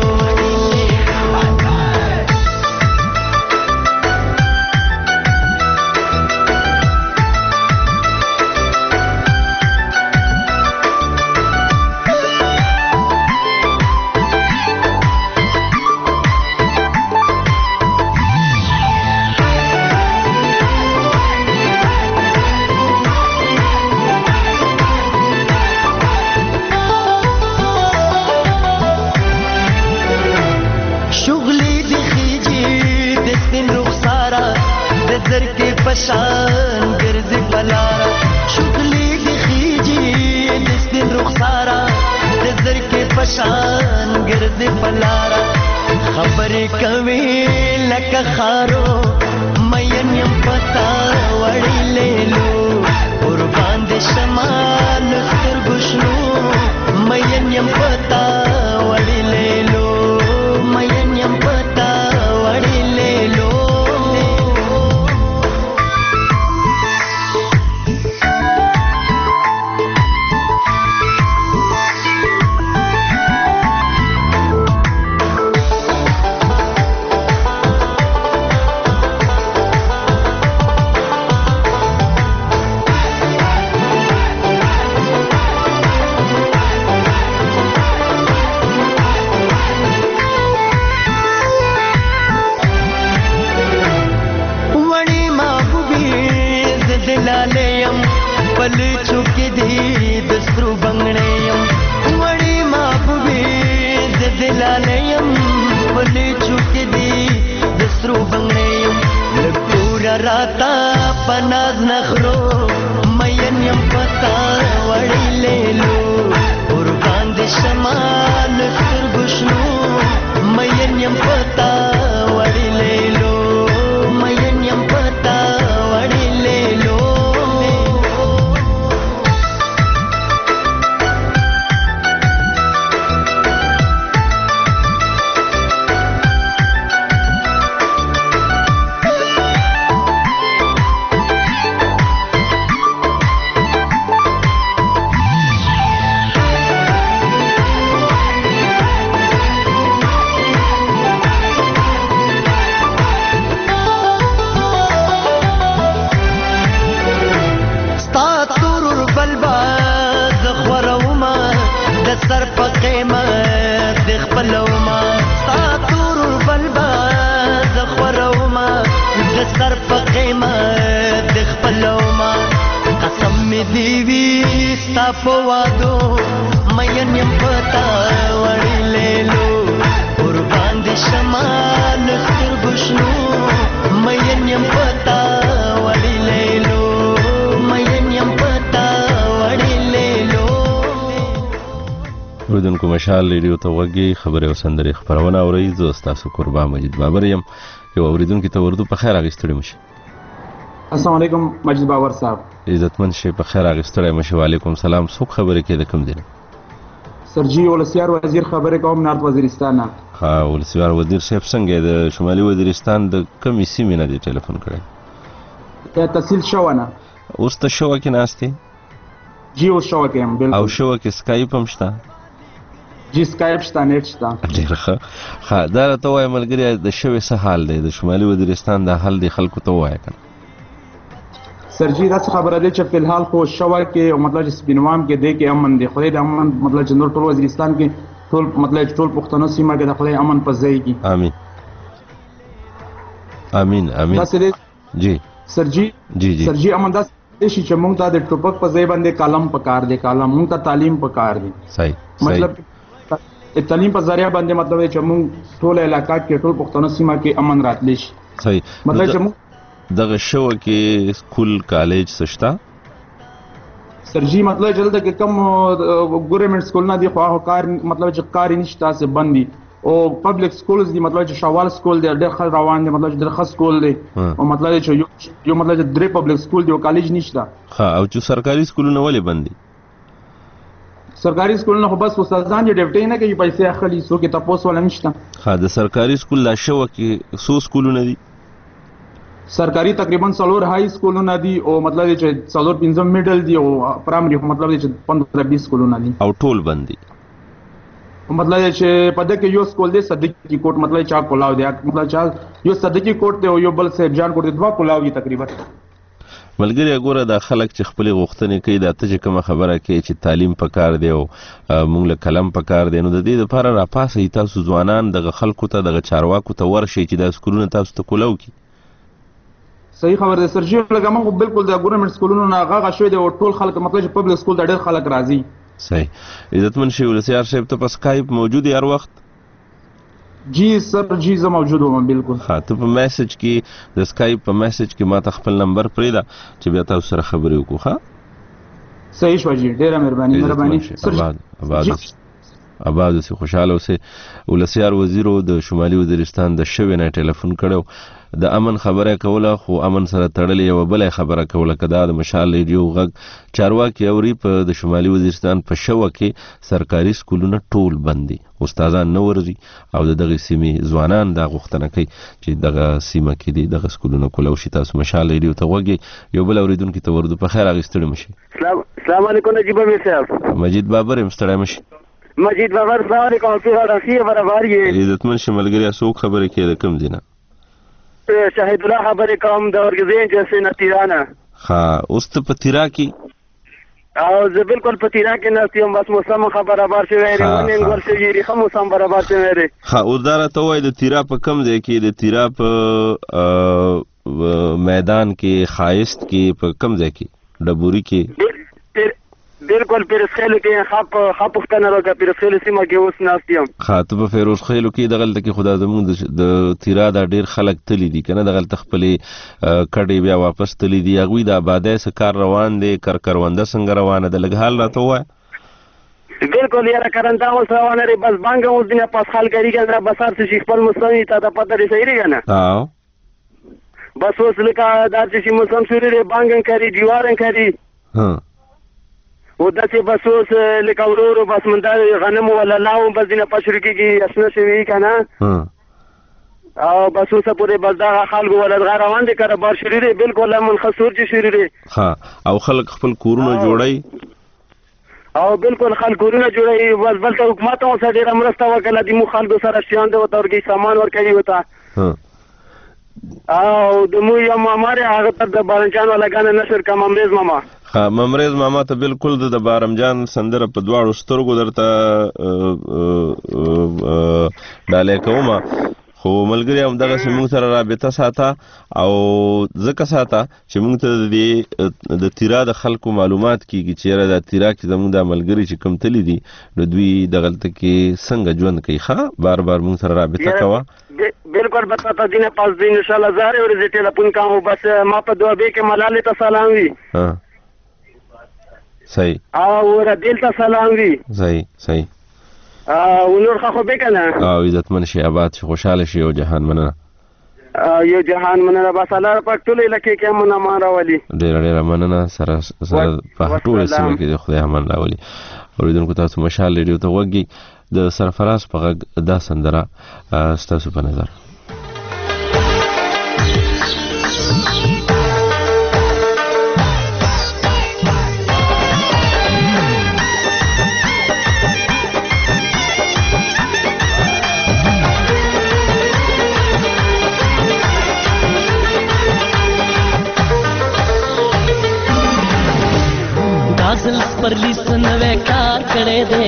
पशान गिरज पलारा शुक्ली दिखीजी जिस दिन रुखसारा नजर के पशान गिरज पलारा खबर कभी लक खारो मयन पता वड़ी ले लो कुर्बान दे शमाल सर गुशनो मयन पता वड़ी ले लो मयन पता वड़ी ले लो. पल चुकी दी दस्तरू बंगणेयम वड़ी मापवी दिलालयम पल चुकी दी दस्तरू बंगणेयम पूरा राता पनाज नखरो मयन وړي لیلو قربان دې شمال سترګشنو مین یم پتا وړي لیلو مین یم پتا وړي لیلو سر په قیمت د خپلوما ساتور بلبا د خروما د سر په قیمت د خپلوما قسم می دی وی ستا په وادو مین یم پتا وړي لیلو قربان دې شمال سترګشنو مین یم پتا وړي لیلو مین یم پتا وړي لیلو. اوریدونکو مشال ریډیو ته وګي خبره او سندري خبرونه اوري زه تاسو قربان مجید بابر يم یو اوریدونکو ته ورته په خیر اغستړی مشي. السلام علیکم مجید بابر صاحب. عزتمن شي په خیر اغستړی مشي. وعلیکم سلام. څوک خبره کې د کوم دین؟ سرجی ولسیار وزیر خبره کوم نارت وزیرستان. ها ولسیار وزیر صاحب څنګه د شمالي وزیرستان د کومې سیمې نه دی ټلیفون کړی؟ تحصیل شونه. اوس ته شوه کې ناشته؟ جی اوس شوه کې هم بالکل. او شوه کې سکایپ هم شته؟ جی سکایپ شته نیټ شته. ډیر ښه. دا راته وایه ملګري د شوې څه حال دی د شمالي وزیرستان د حال دی خلکو ته ووایه که نه. سرجی داسې خبره دی چې فلحال خو شوه کې او مطلب چې سپینوام کې دی کې امن دی. خدای د امن مطلب چې نور ټول وزیرستان کې ټول مطلب ټول پښتنو سیمه کې د خدای امن په ځای کې. امین امین امین. داسې دی جی سرجی. جی جی سرجی امن داسې شي چې موږ ته د ټوپک په ځای باندې کالم پکار دی. کالم موږ ته تعلیم پکار دی. صحیح مطلب تعلیم په ذریعہ باندې مطلب چې موږ ټول علاقہ کې ټول پښتنو سیمه کې امن راتلی شي. صحیح. مطلب چې موږ دغه شو کې سکول کالج سشتا سرجی مطلب چې دلته کې کم ګورنمنت سکول نه دی خو هغه کار مطلب چې کار نشته سه بندي او پبلک سکولز دی مطلب چې شوال سکول دی ډېر خل روان دی مطلب چې ډېر خاص سکول دی او مطلب چې یو مطلب چې درې پبلک سکول دی او کالج نشته. ها او چې سرکاري سکولونه ولې بند دي؟ سرکاري سکولونه خو بس استادان دي ډیوټي نه کوي پیسې اخلي سو کې تاسو ولا نشته. ها د سرکاري سکول لا شو کې سو سکولونه دي؟ سرکاري تقریبا 4 های سکولونه دي او مطلب چې 4-5 میډل دي او پرایمري مطلب چې 15-20 سکولونه دي او ټول بند دي. مطلب چې په دغه یو سکول دی صدیقی کوټ مطلب چا کولاو دی مطلب چا یو صدیقی کوټ دی او یو بل صاحب جان کوټ دی دوا کولاو دي تقریبا. ملګری ګوره دا خلک چې خپل غوښتنې کوي دا ته چې کومه خبره کوي چې تعلیم پکار دی او موږ له قلم پکار دی نو د دې لپاره راپاسې تاسو ځوانان دغه خلکو ته دغه چارواکو ته ورشي چې دا سکولونه تاسو ته کولاو کی. صحیح خبر ده سرجی لکه موږ بالکل د ګورنمنت سکولونو نه غاغه شوی دی او ټول خلک مطلب چې پبلک سکول ته ډېر خلک راځي. صحیح. عزتمن شي ولسیار صاحب ته په سکایپ موجود هر وخت؟ جی سر جی زه موجود وم بالکل. ها ته په میسج کې د سکایپ په میسج کې ما ته خپل نمبر پرېږده چې بیا تاسو سره خبرې وکړو. ها صحیح شو جی ډېره مهرباني. آباد اوسې خوشحاله اوسې. ولسیار وزیرو د شمالي وزیرستان د شوې نه ټلیفون کړو د امن خبره کوله خو امن سره تړلې یو بله خبره کوله که دا د مشال ریډیو غږ چارواکي اوري په د شمالي وزیرستان په شوه کې سرکاري سکولونه ټول بند دي استادان نه ورځي او دغه سیمې ځوانان دا غوښتنه کوي چې دغه سیمه کې دي دغه سکولونه کولاو شي. تاسو مشال ریډیو ته وګورئ یو بل اوریدونکي ته ورته په خیر اغستړی مشي. السلام علیکم نجیب امیر صاحب. مجید بابر هم ستړی مشي. مجید بابر السلام علیکم. څه برابر یې عزتمن شي ملګری څوک خبرې کوي د کوم ځای نه؟ شاهد الله خبرې کوم د ورګزین چې نه تیرانه. ها اوس ته په تیرا کې او زه بالکل په تیرا کې نه یم بس موسم برابر شوی دی ونن ګور شوی دی خو موسم برابر شوی دی. ها او دا راته وای د تیرا په کوم ځای کې د تیرا په میدان کې خایست کې په کوم ځای کې ډبوري کې بالکل پیرسخیلو کې ښه پوښتنه راکړه. پیرسخیلو سیمه کې اوس ناست یم. ښه ته په فیروز خیلو کې دغلته کې خدا زمونږ د تیرا دا ډېر خلک تللی دي که نه دغلته خپلې کډې بیا واپس تللی دي هغوی د آبادۍ څه کار روان دی کرونده څنګه روانه ده لږ حال راته ووایه. بالکل یاره کرنده اوس روانه دی بس بانګ اوس دینه پاس خال کریږي نه بس هر څه شي خپل مستوي ته د پته دی صحیح دی که نه بس اوس لکه دا چې موسم شروع دی بانګ کری جوار کری و داسې بس اوس لکه ورو ورو بس منده غنم ولا لاو بس دینه پاس شروع کېږي اسنه شوي که نه او بس اوسه پورې بس دغه خلکو ولا دغه روان دی که بار شروع دی بالکل منخصور چې شروع دی او خلک خپل کورونه جوړوي او بالکل خلک کورونه جوړوي بس بلته حکومت اوسه ډېره مرسته وکړله د مو خلکو سره شیان دی ورته ورکوي سامان ورکوي ورته او د مو یو ماما دی هغه ته د بارمجان والا ګانې نشر کا ممریز ماما ممریز ماما ته بالکل د بارمجان سندره په دواړو سترګو درته ډالۍ کومه خو ملګري همدغسې موږ سره رابطه ساته او ځکه ساته چې موږ ته د تیرا د خلکو معلومات کېږي چې یاره دا تیرا کې زموږ دا ملګري چې کوم تلي دي نو دوی دغلته کې څنګه ژوند کوي ښه بار بار موږ سره رابطه کوه بالکل بس تا دینه پاس دین انشاءالله زهرې ورځې ټیلیفون کوم بس ما په دوابې کې ملالې ته سلام وي صحیح او ردیل ته سلام وي صحیح او نور خو به کنه او عزتمن شي آباد شي خوشاله شي او جهان مننه یو جهان مننه بس الله پاک ټول لکه کې مونږه ما راولي ډېر مننه سره په ټول سیمه کې د خدای امان راولي اوریدونکو تاسو مشال ریډیو ته وګورئ د سرفراز په غږ دا سندره ستاسو په نظر पर लिसन वे कार करे दे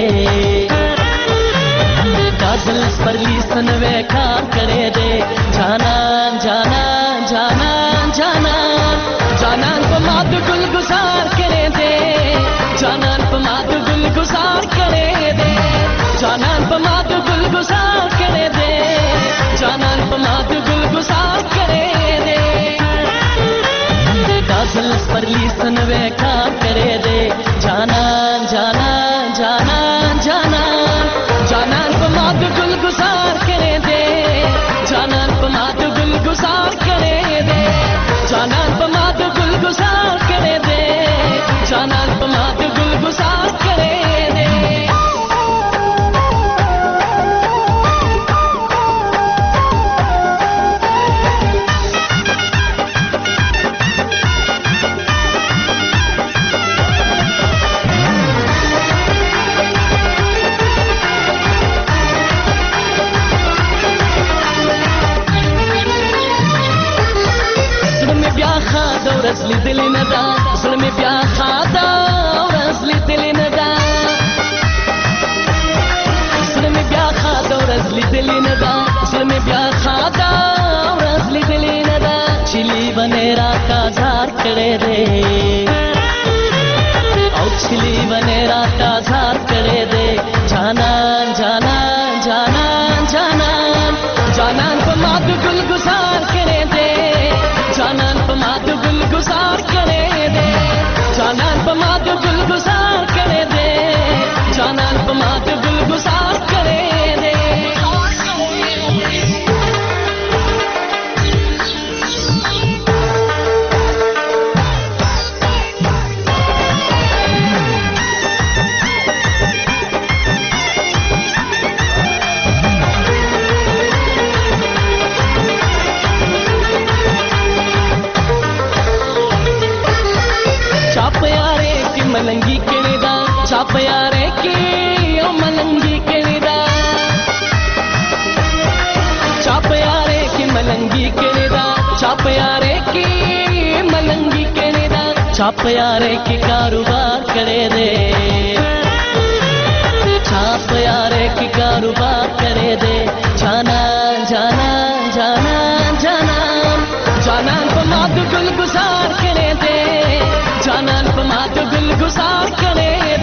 काजल पर लिसन वे कार करे दे जाना जाना जाना जाना जाना को माद गुल गुजार करे दे जाना को माद गुल गुजार करे दे जाना को माद गुल गुजार करे दे जाना को माद गुल गुजार करे दे काजल पर लिसन वे कार करे दे जाना जाना जाना जाना जाना को माद गुल गुजार करे दे जाना को माद गुल गुजार करे दे जाना को माद गुल गुजार करे दे जाना को माद गुल गुजार करे दे ورزلی دل ندا ظلم بیا خادا ورزلی دل ندا ظلم بیا خادا ورزلی دل ندا ظلم بیا خادا ورزلی دل ندا چلی بنے راکا زار کڑے دے او چلی بنے راکا زار کڑے دے جانا جانا جانا جانا جانا کو ماد گل گزار کرے دے جانا کو ماد گل گزار کرے دے جانا کو ماد گل گزار کرے دے جانا کو ماد گل گزار کرے دے मलंगी केनेदा चाप यारे की ओ मलंगी केनेदा चाप यारे की मलंगी केनेदा चाप यारे की मलंगी केनेदा चाप यारे की कारोबार करे दे चाप यारे की कारोबार करे दे जाना जाना जाना जाना जाना को माद गुल गुजार करे दे जाना को माद गुल गुजार करे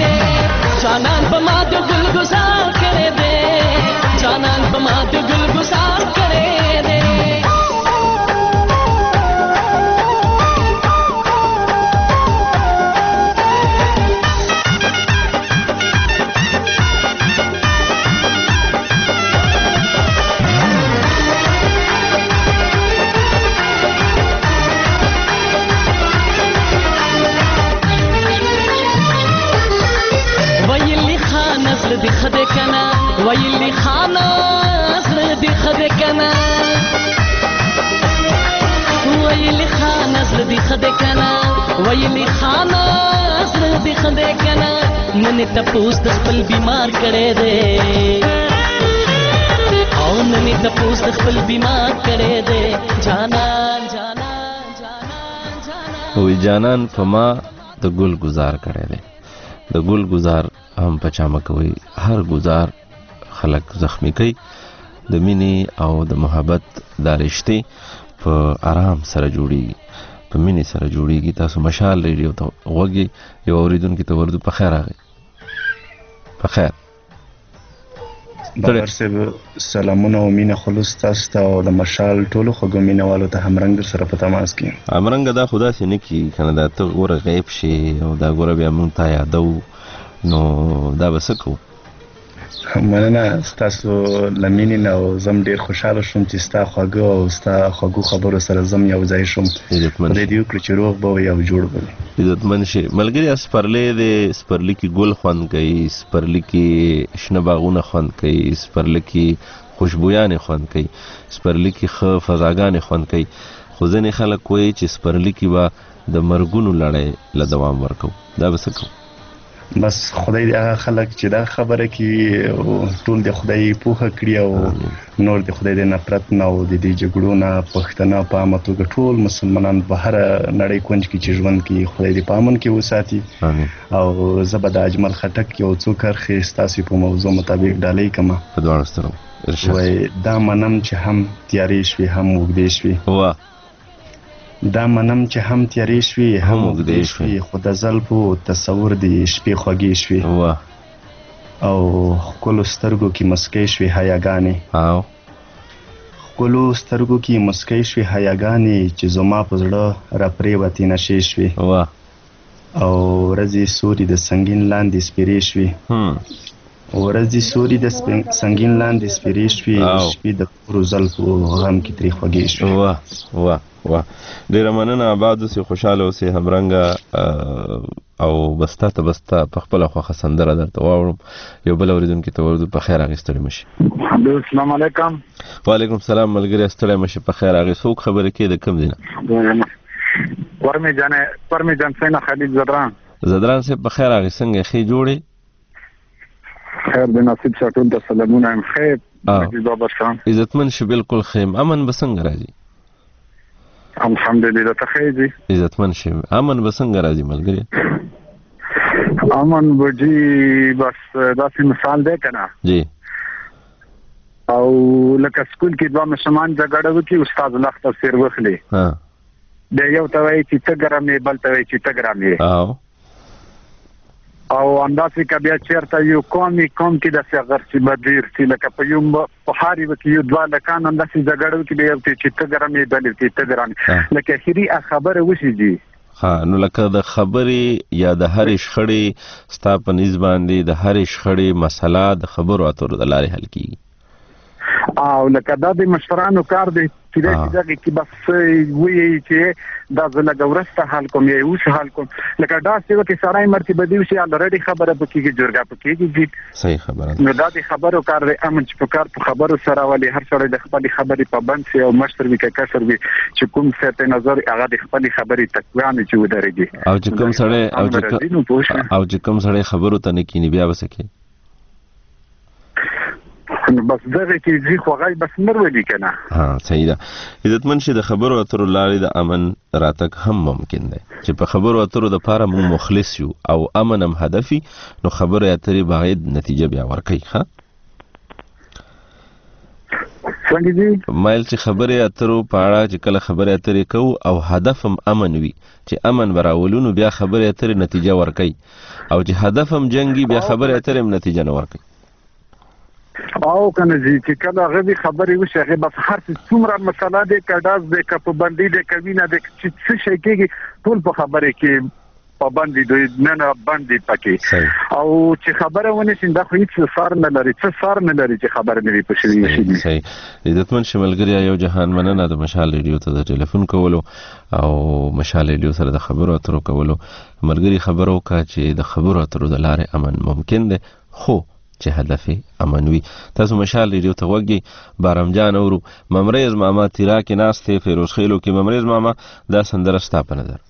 ویلی خانه زړه دې ښه دی که نه ویلی خانه زړه دې ښه دی که نه ویلی خانه زړه دې ښه دی که نه نن یې تپوس د خپل بیمار کړی دی او نن یې تپوس د خپل بیمار کړی دی جانان جانان جانان جانان وی جانان په ما د ګل گزار کړی دی د ګل گزار هم په چا مه کوئ هر گزار خلک زخمی کوي د مینې او د محبت دا رشتې په آرام سره جوړیږي په مینې سره جوړیږي تاسو مشال ریډیو ته غوږ یو اورېدونکي ته وردو په خیر راغی په خیر بابر صاحب سلامونه او مینه خلوص تاسو ته او د مشال ټولو خوږو مینوالو ته همرنګ سره په تماس کې همرنګ دا خو داسې نه کي کنه دا ته ګوره غیب شي او دا ګوره بیا مونږ ته یادو نو دا به څه کوو مننه ستاسو له مینې نه او زم ډېر خوشحاله شوم چې ستا خواږه او ستا خوږو خبرو سره زم یو ځای شوم خدای دې وکړي چې روغ به وي او جوړ به وي عزتمند شي ملګري سپرلی دی سپرلی کې ګل خوند کوي سپرلی کې شنه باغونه خوند کوي سپرلی کې خوشبویانې خوند کوي سپرلی کې ښه فضاګانې خوند کوي خو ځینې خلک وایي چې سپرلی کې به د مرګونو لړۍ له دوام ورکوو دا به څه کوو بس خدای دې هغه خلک چې دا خبره کوي ټول دې خدای پوهه کړي او نور دې خدای دې نفرت نه او د دې جګړو نه پښتنه په عامه توګه ټول مسلمانان په هره نړۍ کونج کې چې ژوند کوي خدای دې په امن کې وساتي او زه به د اجمل خټک یو څو کرښې ستاسو په موضوع مطابق ډالۍ کړم په دواړو سترګو وای دا منم چې هم تیارې شوي هم اوږدې شوي دا منم چې هم تیارې شوي هم اوږدې شوي خو د زلفو تصور دې شپې خوږې شوي او ښکلو سترګو کې مسکۍ شوي حیاګانې ښکلو سترګو کې مسکۍ شوي حیاګانې چې زما په زړه راپرېوتې نشې شوي او ورځې سوري د سنګین لاندې سپېرې شوي ورځې سوري د سنګین لاندې سپېرې شوي شپې د تورو زلفو غم کې ترې خوږې شوي واه ډیره مننه آباد اوسې خوشحاله اوسې همرنګه او بستا ته بستا په خپله خوښه سندره درته واوړم یو بل اورېدونکي ته وردو په خیر هغې ستړي مه شي السلام علیکم وعلیکم السلام ملګري ستړی مه شي په خیر هغې څوک خبرې کوي د کوم ځای نه پرمې جان سینا خلیل زدران صاحب په خیر هغې څنګه ښې جوړې خیر د نصیب صاحب ټول ته سلامونه یم خیر عزتمند شي بالکل ښه یم امن به څنګه راځي الحمدلله ته ښه دي عزتمند شي امن به څنګه راځي ملګري امن به جي بس داسې مثال دی که نه جی او لکه سکول کې دوه ماشومان جګړه وکړي استاد لخت او سیر وخلي د یو ته وایي چې ته ګرم یې بل ته وایي چې ته ګرم یې او همداسې که بیا چېرته یو قوم کې داسې غرسي به ډېر سي لکه په یو بخاري به کې یو دوه لکان همداسې جګړه وکړي بیا یو چې ته ګرم یې بل چې ته ګرم لکه اخري خبره وشي جي نو لکه د خبرې یا د هرې شخړې ستا په نیز باندې د هرې شخړې مسله د خبرو اترو د لارې حل کېږي او لکه دا د مشرانو کار دی چې دغه کې بس وایي چې دا زه لږ وروسته حل کوم یا اوس حل کوم لکه داسې وکړي سړی مرتبه دی اوس الریډي خبره پکېږي جرګه پکېږي صحیح خبره نو دا د خبرو کار دی امن چې په کار په خبرو سره ولې هر سړی د خپلې خبرې پابند شي او مشر وي که کشر وي چې کوم سیټ نظر هغه د خپلې خبرې تقویانې چې ودرېږي او چې کوم سړی خبرو ته نه کیني بیا به څه کوي بس دغه کې ځي خو هغه بس نر ولي که نه صحیح ده عزتمند شي د خبرو اترو لارې د امن راتګ هم ممکن دی چې په خبرو اترو دپاره موږ مخلص یو او امن هم هدفي نو خبرې اترې باید نتیجه بیا ورکوي ښه مایل چې خبرې اترو په اړه چې کله خبرې اترې کوو او هدف هم امن وي چې امن به راولو نو بیا خبرې اترې نتیجه ورکوي او چې هدف هم جنګي بیا خبرې اترې هم نتیجه نه ورکوي او کنه چې کله هغه خبرې وشي هغه بس هر څومره مسله دی کډاز دی که پابندي دی که وینه دی چې څه شی کېږي ټول په خبرې کې پابندي دوی نه باندې پکې او چې خبره ونه شي دا خو هیڅ سار نه لري چې خبره نه وي پښې شي صحیح عزتمن شملګری یو جهان مننه د مشال ریډیو ته د ټلیفون کولو او مشال ریډیو سره د خبرو اترو کولو مرګري خبرو کا چې د خبرو اترو د لارې امن ممکن دی خو چې هدف امن وي. تاسو مشال ریډیو ته وګورئ. بارم جان اورو ممریز ماما تیرا کې ناشته فیروز خیلو کې ممریز ماما دا سندره ستا په نظر.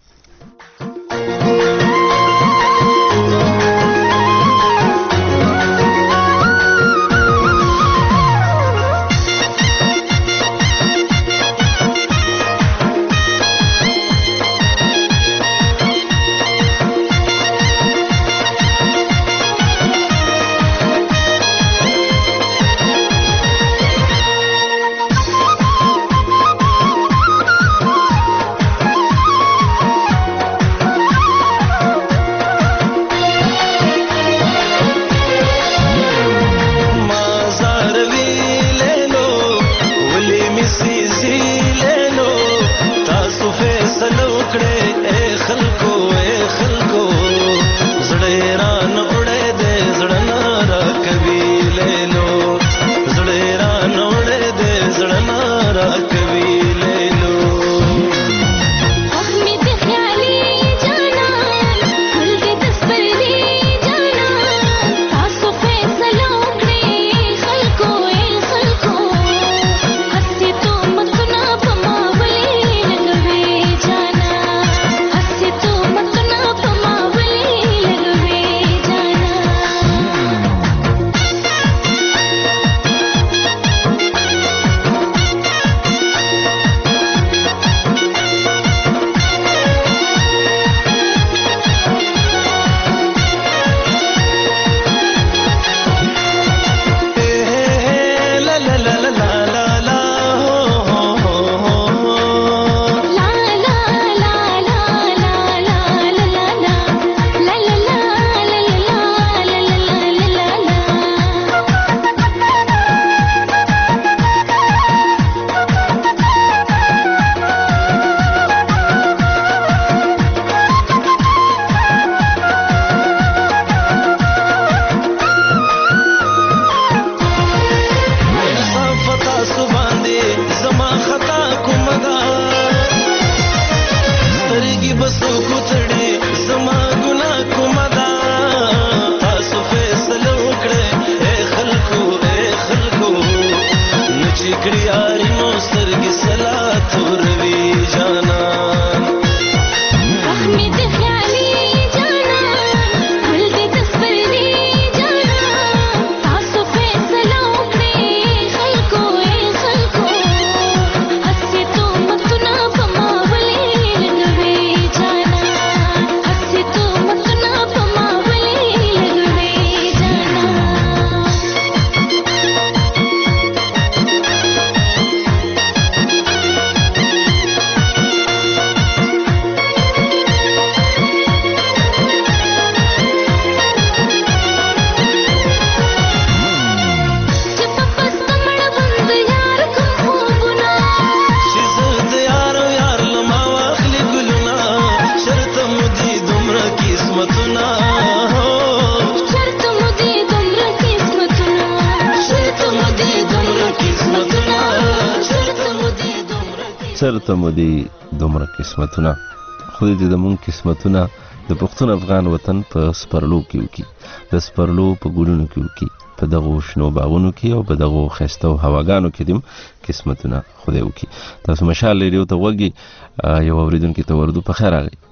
چرته مو دي دومره قسمتونه، خو دې د مونږ قسمتونه د پښتون افغان وطن په سپرلو کې وکي، د سپرلو په ګلونو کې وکي، په دغو شنو باغونو کې او په دغو ښایسته هواګانو کې دې قسمتونه خدای وکي. تاسو مشال ریډیو ته وګورئ. یو اورېدونکي ته وردو په خیر راغی.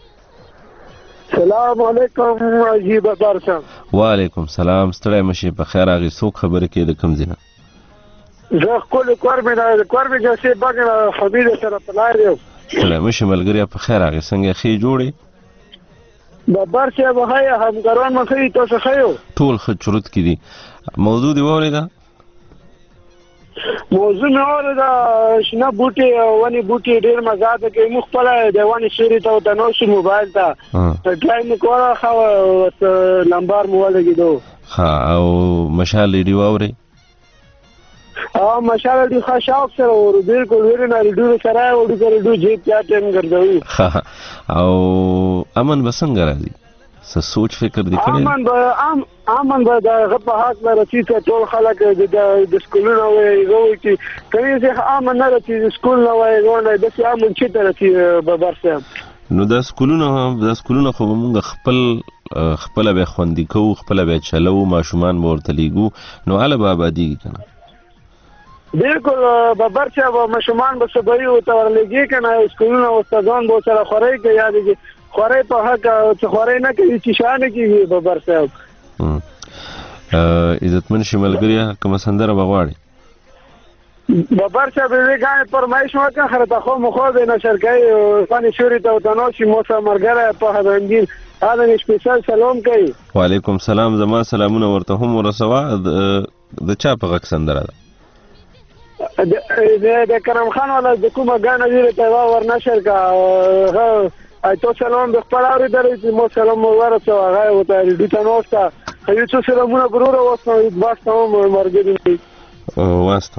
سلام علیکم عجیب بارشم. وعلیکم سلام. ستړی مشي په خیر راغی. څوک خبرې کوي د کوم ځای نه؟ زه خپل کورمې جلسې بګ حمید سره په لار یم. ستړی مشي ملګریا په خیر راغی. څنګه ښې جوړې؟ د بارشم ښه همکاران مو ښه تاسو ښه یو؟ ټول ښه چورت کې دي. موضوع دې واورېده؟ موضوع مې واورېده شنه بوټي ونې بوټي ډېر مزه ده کوي. موږ خپله د ونې سیوري ته ورته ناست یو موبایل ته ټرائی مې کوله ښه نمبر مو ولګېدو. ښه او مشال ریډیو واورئ؟ مشال ریډیو ښه شوق سره اورو بلکل ویرې نه ریډیو سره اورو که ریډیو جیب کیا ټایم ګرځوي. او امن به څنګه راځي؟ څه سوچ فکر دې کړی؟ امن به د هغه په حق به رسي ته ټول خلک د سکولونه وایي هغه چې کوي چې امن نه رسي د سکول نه وایي هغه داسې امن چې ته رسي به برسه. نو دا سکولونه خو به مونږ خپل خپل به خوندي کوو خپل به چلو ماشومان به ورته لیږو نو هله به آبادیږي که نه بالکل ببر چې به ماشومان به سبایي ورته ورلېږي که نه سکولونه استادان به سره خورۍ کوي یا د خورۍ په حق چې خورۍ نه کوي چې شا نه کېږي ببر صاحب عزتمن شي ملګريه کومه سندره به غواړي ببر صاحب یې ګانې فرمایش وکړه خره ته خو مخو به نشر کوي فانی شوري ته تنوشي موسی مرګره په هدندین هغه سپیشل سلام کوي وعلیکم سلام زما سلامونه ورته هم ورسوه د چا په غږ سندره ده د کرم خان والا د کومه ګانه ویل ته ورنشر کا ایتو سلام د خپل اورېدل چې مو سلام ورسوه هغه وته د تنوستا خو څه سلامونه برور واسنه واسطه مرګ واسطه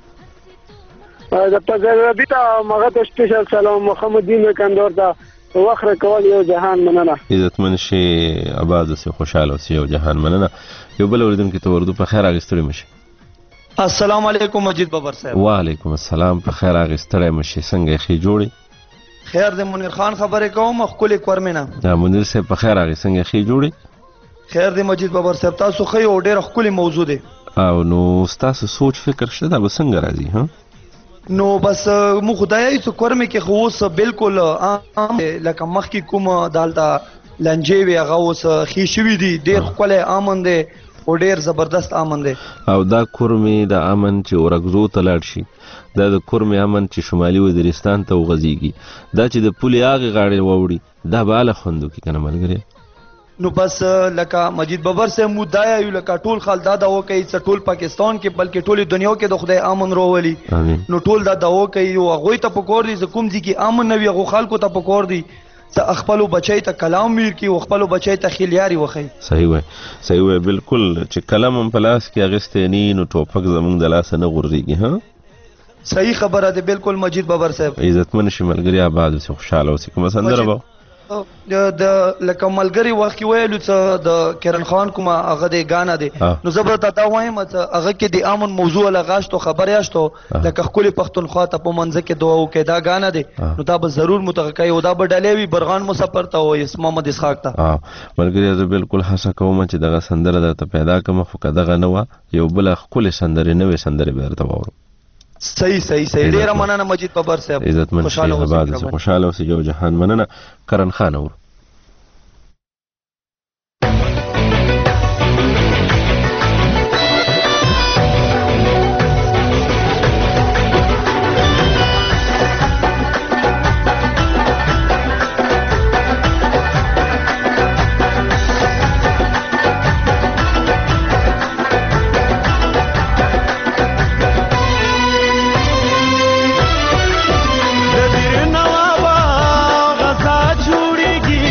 د تجربه ته مغه ته سپیشل سلام محمد دین کندور ته وخره کول یو جهان مننه عزتمن شي آباد سي خوشاله سي یو جهان مننه یو بل اوریدونکو ته ورته په خیر اغستړی مشي السلام علیکم مجید بابر صاحب وعلیکم السلام په خیر اغستړی مشي څنګه خې جوړي خیر د منیر خان خبره کوم خپل کورمنه دا منیر صاحب په خیر اغه څنګه خې جوړي خیر د مجید بابر صاحب تاسو خې او ډېر خپل موضوع ده او نو تاسو سوچ فکر شته دا وسنګ راځي ها نو بس مو خدای څو کورمه کې خو اوس بالکل عام لکه مخ کې کوم دالتا لنجې وی هغه اوس خې شوی دي ډېر خپل امن ده او ډېر زبردست امن ده او دا کورمه د امن چې ورغزو ته لاړ شي دا د کورمه امن چې شمالي وزیرستان ته وغځيږي دا چې د پولي هغه غاړې ووري دا به له خوندو کې کنه ملګری نو بس لکه مجید بابر سے مدعا یو لکه ټول خلدا دا وکي چې ټول پاکستان کې بلکې ټول دنیا کې د خدای امن روولي نو ټول دا وکي او هغه ته پکور دي کوم دي کې امن نوي هغه خلکو ته پکور دي چې خپل بچی ته کلام ویر کی او خپل بچی ته خلیاري وخی صحیح وای بالکل چې کلام هم پلاس کې اغستنی نو ټوپک زمونږ د لاس نه غورځيږي ها صحیح خبره ده بالکل مجید بابر صاحب عزتمن شملګری آباد سي خوشاله اوسې کوم سندره به د لکه ملګری وخت ویلو چې د کرن خان کومه هغه د غانا دی نو زبرته دا وایم چې هغه کې د امن موضوع لغاشتو خبرې اشتو لکه خپل پښتونخوا ته په منځ کې دوه کې دا غانا دی نو دا به ضرور متقای او دا به ډلېوي برغان مسافر ته او اسم محمد اسحاق ته ملګری زه بالکل هڅه کوم چې دغه سندره درته پیدا کوم خو کداغه نه و یو بل خپل سندره نوې سندره به درته وورم صحیح ډیر مننه مجید بابر صاحب عزتمن شي آباد سي خوشاله اوسې یو جهان مننه کرن خان اور جوړيږي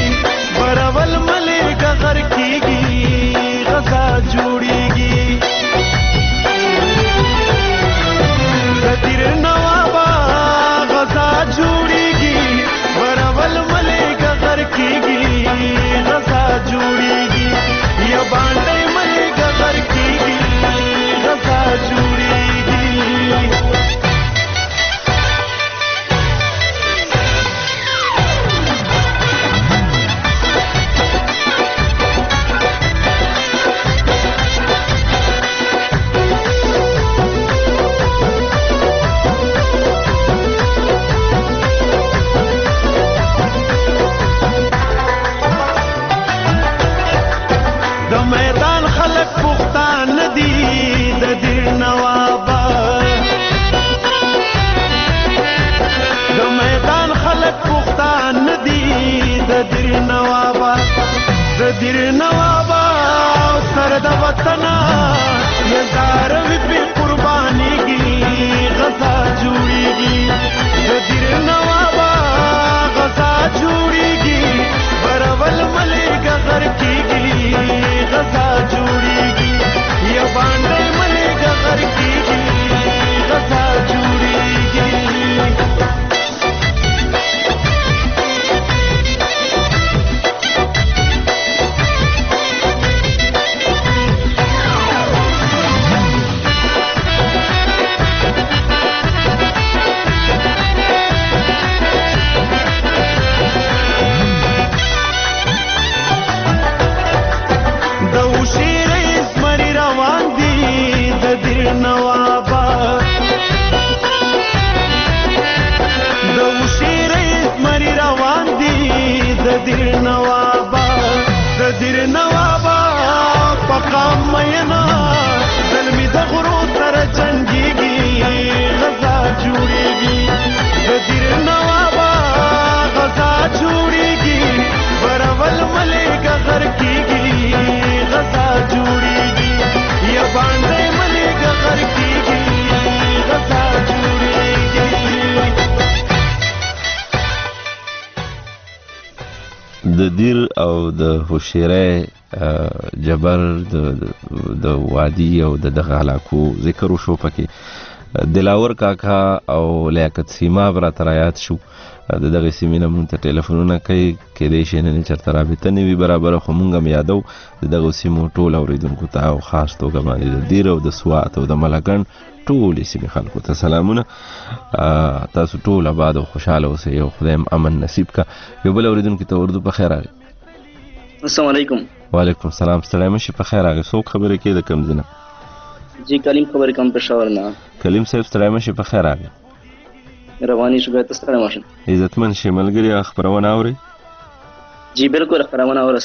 د دیر او د هوشیره جبر د وادي او دغه علاقو ذکر وشو پکې دلاور کاکا او لیاقت سیماب را ترایات شو د دغه سیمینه مونږ ته ټلیفونونه کوي کېدای شي نن چرته رابطه نه وي برابره خو مونږ هم یادو د دغه سیمو ټول اوریدونکو ته او خاص توګه باندې د دیر او د سوات او د ملګن ټولې سیمې خلکو ته سلامونه تاسو ټول آباد او خوشاله اوسئ او خدای امن نصیب کا یو بل اوریدونکو ته اردو په خیر راغی السلام علیکم وعلیکم السلام ستړی مشي په خیر راغی څوک خبرې کوي د کوم ځای جی کلیم خبرې کوم پېښور نه کلیم صاحب ستړی مشي په خیر راغی رواني شو به تاسو ستړی ماشین عزتمن شي ملګری خبرونه اوري جی بالکل خبرونه اوري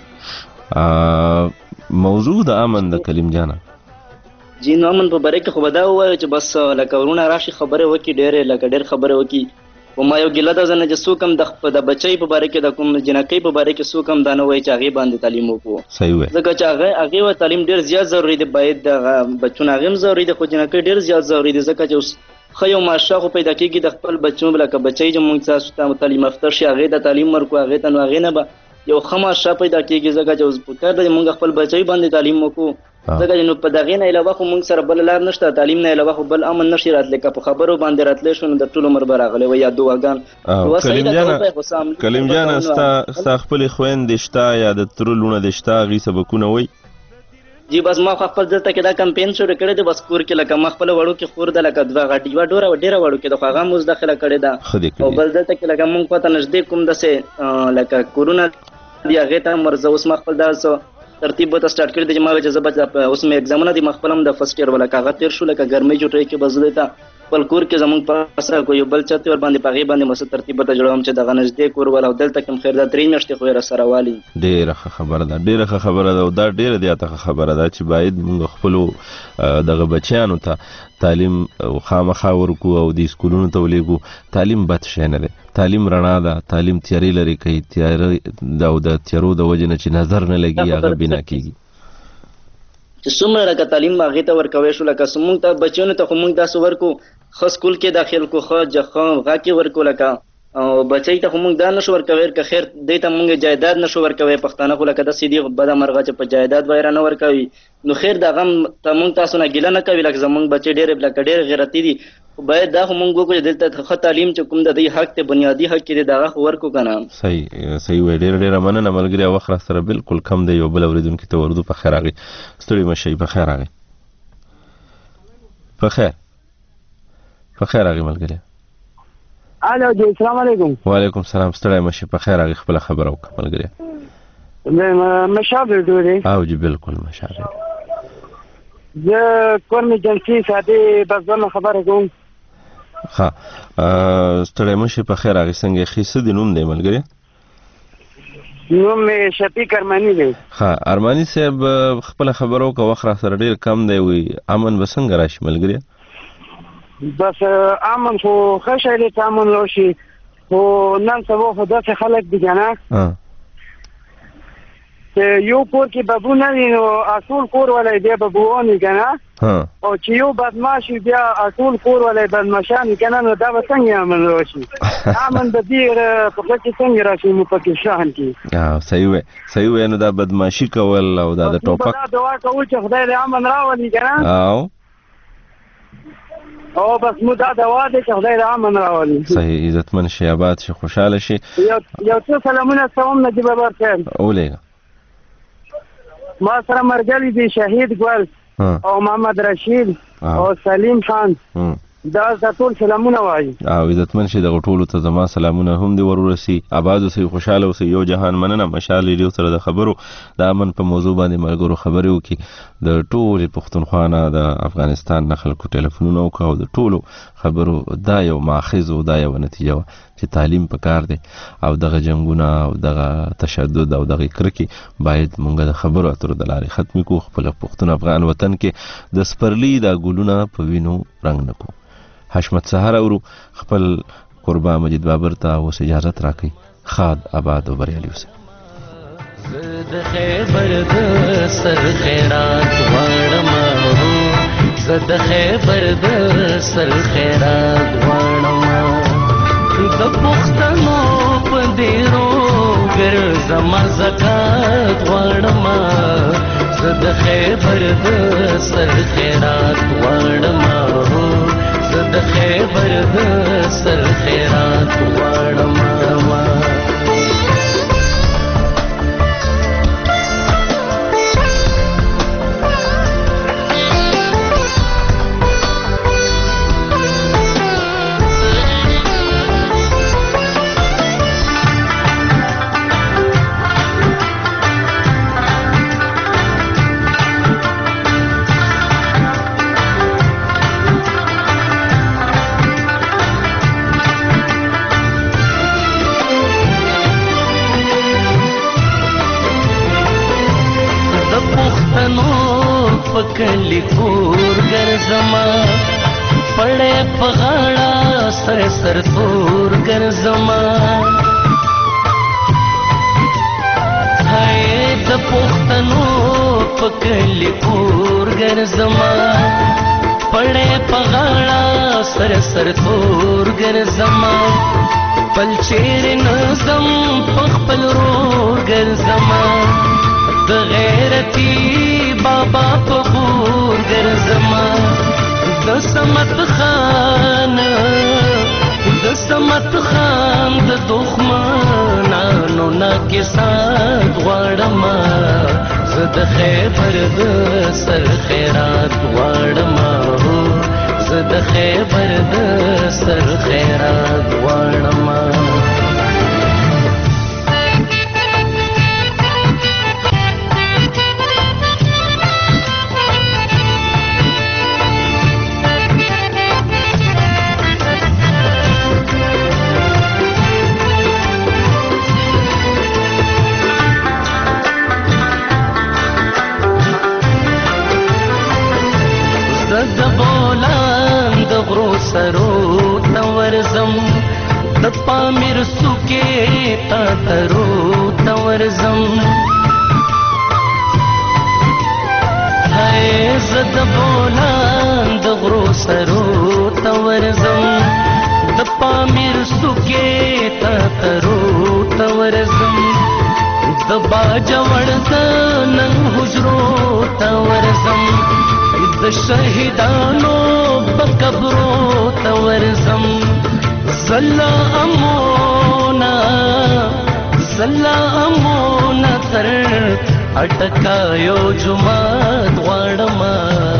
سر موضوع د امن د کلیم جانا جی نو امن په باره کې خو بدا وایو چې بس لکه ورونه راشي خبره وکي ډېر خبره وکي او ما یو ګیله ده زنه چې څوک هم د بچی په باره کې د کوم جنکۍ په باره کې څوک هم دا نه وایي چې هغې باندې تعلیم وکړو صحیح وایي ځکه چې هغې وایي تعلیم ډېر زیات ضروري دی باید د بچونه هغې هم ضروري دی خو جنکۍ ډېر زیات ضروري دی ځکه چې اوس ښه یو معاشره خو پیدا کېږي د خپل بچو لکه بچی چې مونږ تاسو ته تعلیم یافته شي هغې ته تعلیم ورکړو هغې ته نو هغې نه به یو ښه معاشره پیدا کېږي ځکه چې اوس پکار ده چې مونږ خپل بچی باندې تعلیم وکړو ځکه چې نو په دغې نه علاوه خو مونږ سره بل لار نشته تعلیم نه علاوه خو بل امن نشي راتلی که په خبرو باندې راتلی شو نو د ټول عمر به راغلی وي یا دعاګان کلیم جانه ستا خپلې خویندې شته یا د ترو لوڼه دې شته هغې سبقونه وایي جی بس ما خپل دلته کې دا کمپین شروع کړی دی بس کور کې لکه ما خپل وړو کې خور ده لکه دوه غټ یوه ډېره وړو کې د خو هغه هم اوس داخله کړې ده او بل دلته کې لکه مونږ پته نږدې کوم داسې لکه کورونه دي هغې ته هم ورځه اوس ما خپل دا ترتیب به ته سټارټ کړی دی چې ما وایي چې زه به اوس مې اګزامونه دي ما خپل هم د فرسټ ایئر لکه هغه تېر شو لکه ګرمۍ چوټۍ کې به زه دی ته خپل کور کې زمونږ په سره کو یو بل چت ور باندې په هغې باندې مې څه ترتیب به ته جوړوم چې دغه نږدې کور ول او دلته کې هم خیر دا 3 میاشتې خو یې راسره والي ډېره ښه خبره ده او دا ډېره زیاته ښه خبره ده چې باید موږ خپلو دغه بچیانو ته تعلیم خامخا ورکړو او د سکولونو ته ولېږو تعلیم بد شی نه دی تعلیم رڼا ده تعلیم تیارې لرې کوي تیاره او د تیارو د وجې نه چې نظر نه لګي هغه بنا کېږي چې څومره لکه تعلیم هغې ته ورکوی شو لکه مونږ ته بچیانو ته خو مونږ داسې ورکو ښه سکول کې داخل کو ښه هغه کې ورکو لکه او بچی ته خو مونږ دا نشو ورکوی که خیر دی ته مونږ جایداد نشو ورکوی پښتانه خو لکه داسې دي بده مرغه چې په جایداد وایره نه ورکوي نو خیر د هغه ته مونږ تاسو نه ګیله نه کوي لکه زمونږ بچی ډېر غیرتي دي خو باید دا خو مونږ وکړو چې دلته ښه تعلیم چې کوم د دوی حق دی بنیادي حق دی د هغه خو ورکړو که نه صحیح وایي ډېره مننه ملګري وخت را سره بلکل کم دی یو بل اورېدونکي ته اردو په خیر راغی ستړي مه شئ په خیر راغی په خیر راغی ملګري الو جی السلام علیکم وعلیکم السلام ستړی مشي په خیر راغی خپله خبره وکړه ملګري مشابه ډورې او جی بالکل مشابه زه کور مې جنسي سادې بس ځان خبره کوم ښه ستړی مشي په خیر راغی څنګه ښې څه د نوم دی ملګري نوم مې شفیق ارماني دی ښه ارماني صاحب خپله خبره وکړه وخت را سره ډېر کم دی وي امن به څنګه راشي ملګري بس امن خو ښه شی دی چې امن راشي خو نن سبا خو داسې خلک دي که نه چې یو کور کې ببو نه وي نو اصول کور ولی بیا ببوان وي که نه او چې یو بدماش وي بیا اصول کور ولی بدماشان وي که نه نو دا به څنګه امن راشي امن به دې په کې څنګه راشي نو پاکستان کې صحیح وایي نو دا بدماشي کول او دا د ټوپک دا دعا کول چې خدای دې امن راولي که نه او بس مو دا دوا دی چې خدای د امن راولي صحیح عزتمن شي آباد شي خوشحاله شي یو څه سلامونه کوم نجیب آباد صاحب ولېږه ما سره مرګلي دي شهید ګل او محمد رشید او سلیم خان دا ټول سلامونه وایي او عزتمن شي دغه ټولو ته زما سلامونه هم دې ورورسي آباد اوسئ خوشحاله اوسئ یو جهان مننه مشال ریډیو سره د خبرو د امن په موضوع باندې ملګرو خبرې وکړي د ټولې پښتونخوا نه د افغانستان نه خلکو ټلیفونونه وکړه او د ټولو خبرو دا یو ماخذ او دا یو نتیجه وه چې تعلیم پکار دی او دغه جنګونه او دغه تشدد او دغه کرکې باید مونږ د خبرو اترو د لارې ختمې کړو خپل پښتون افغان وطن کې د سپرلي دا ګلونه په وینو رنګ نه کړو حشمت سهار اورو خپل قربا مجید بابر ته اوس اجازت راکړئ خاد آباد او بریالي اوسئ زه د خیبر د سر خیرات غواړم زه د خیبر د سر خیرات غواړم د پښتنو په ډېرو ګرځما زکات غواړما زه د خیبر د سر خیرات غواړما زه د خیبر د سر خیرات غواړما کلی کور ګرځما پړې په غاړه سر سر تور ګرځما هاي د پښتنو په کلی کور ګرځما پړې په غاړه سر سر تور ګرځما پل چیر نظم خپل رور ګرځما د غیرتی بابا پخور ګرځما د سمت خان د دښمنانو نه کې سات غواړما زه د خیبر د سر خیرات غواړما زه د خیبر د سر خیرات غواړما سرو تورزم د پامیر سوکې تا ترو تورزم هاي زد بولان د غرو سرو تورزم د پامیر سوکې تا ترو تورزم د باجوړ د نن حجرو تورزم د شهیدانو بقبرو تورزم زلا امونا تر اٹکایو جماعت غواړما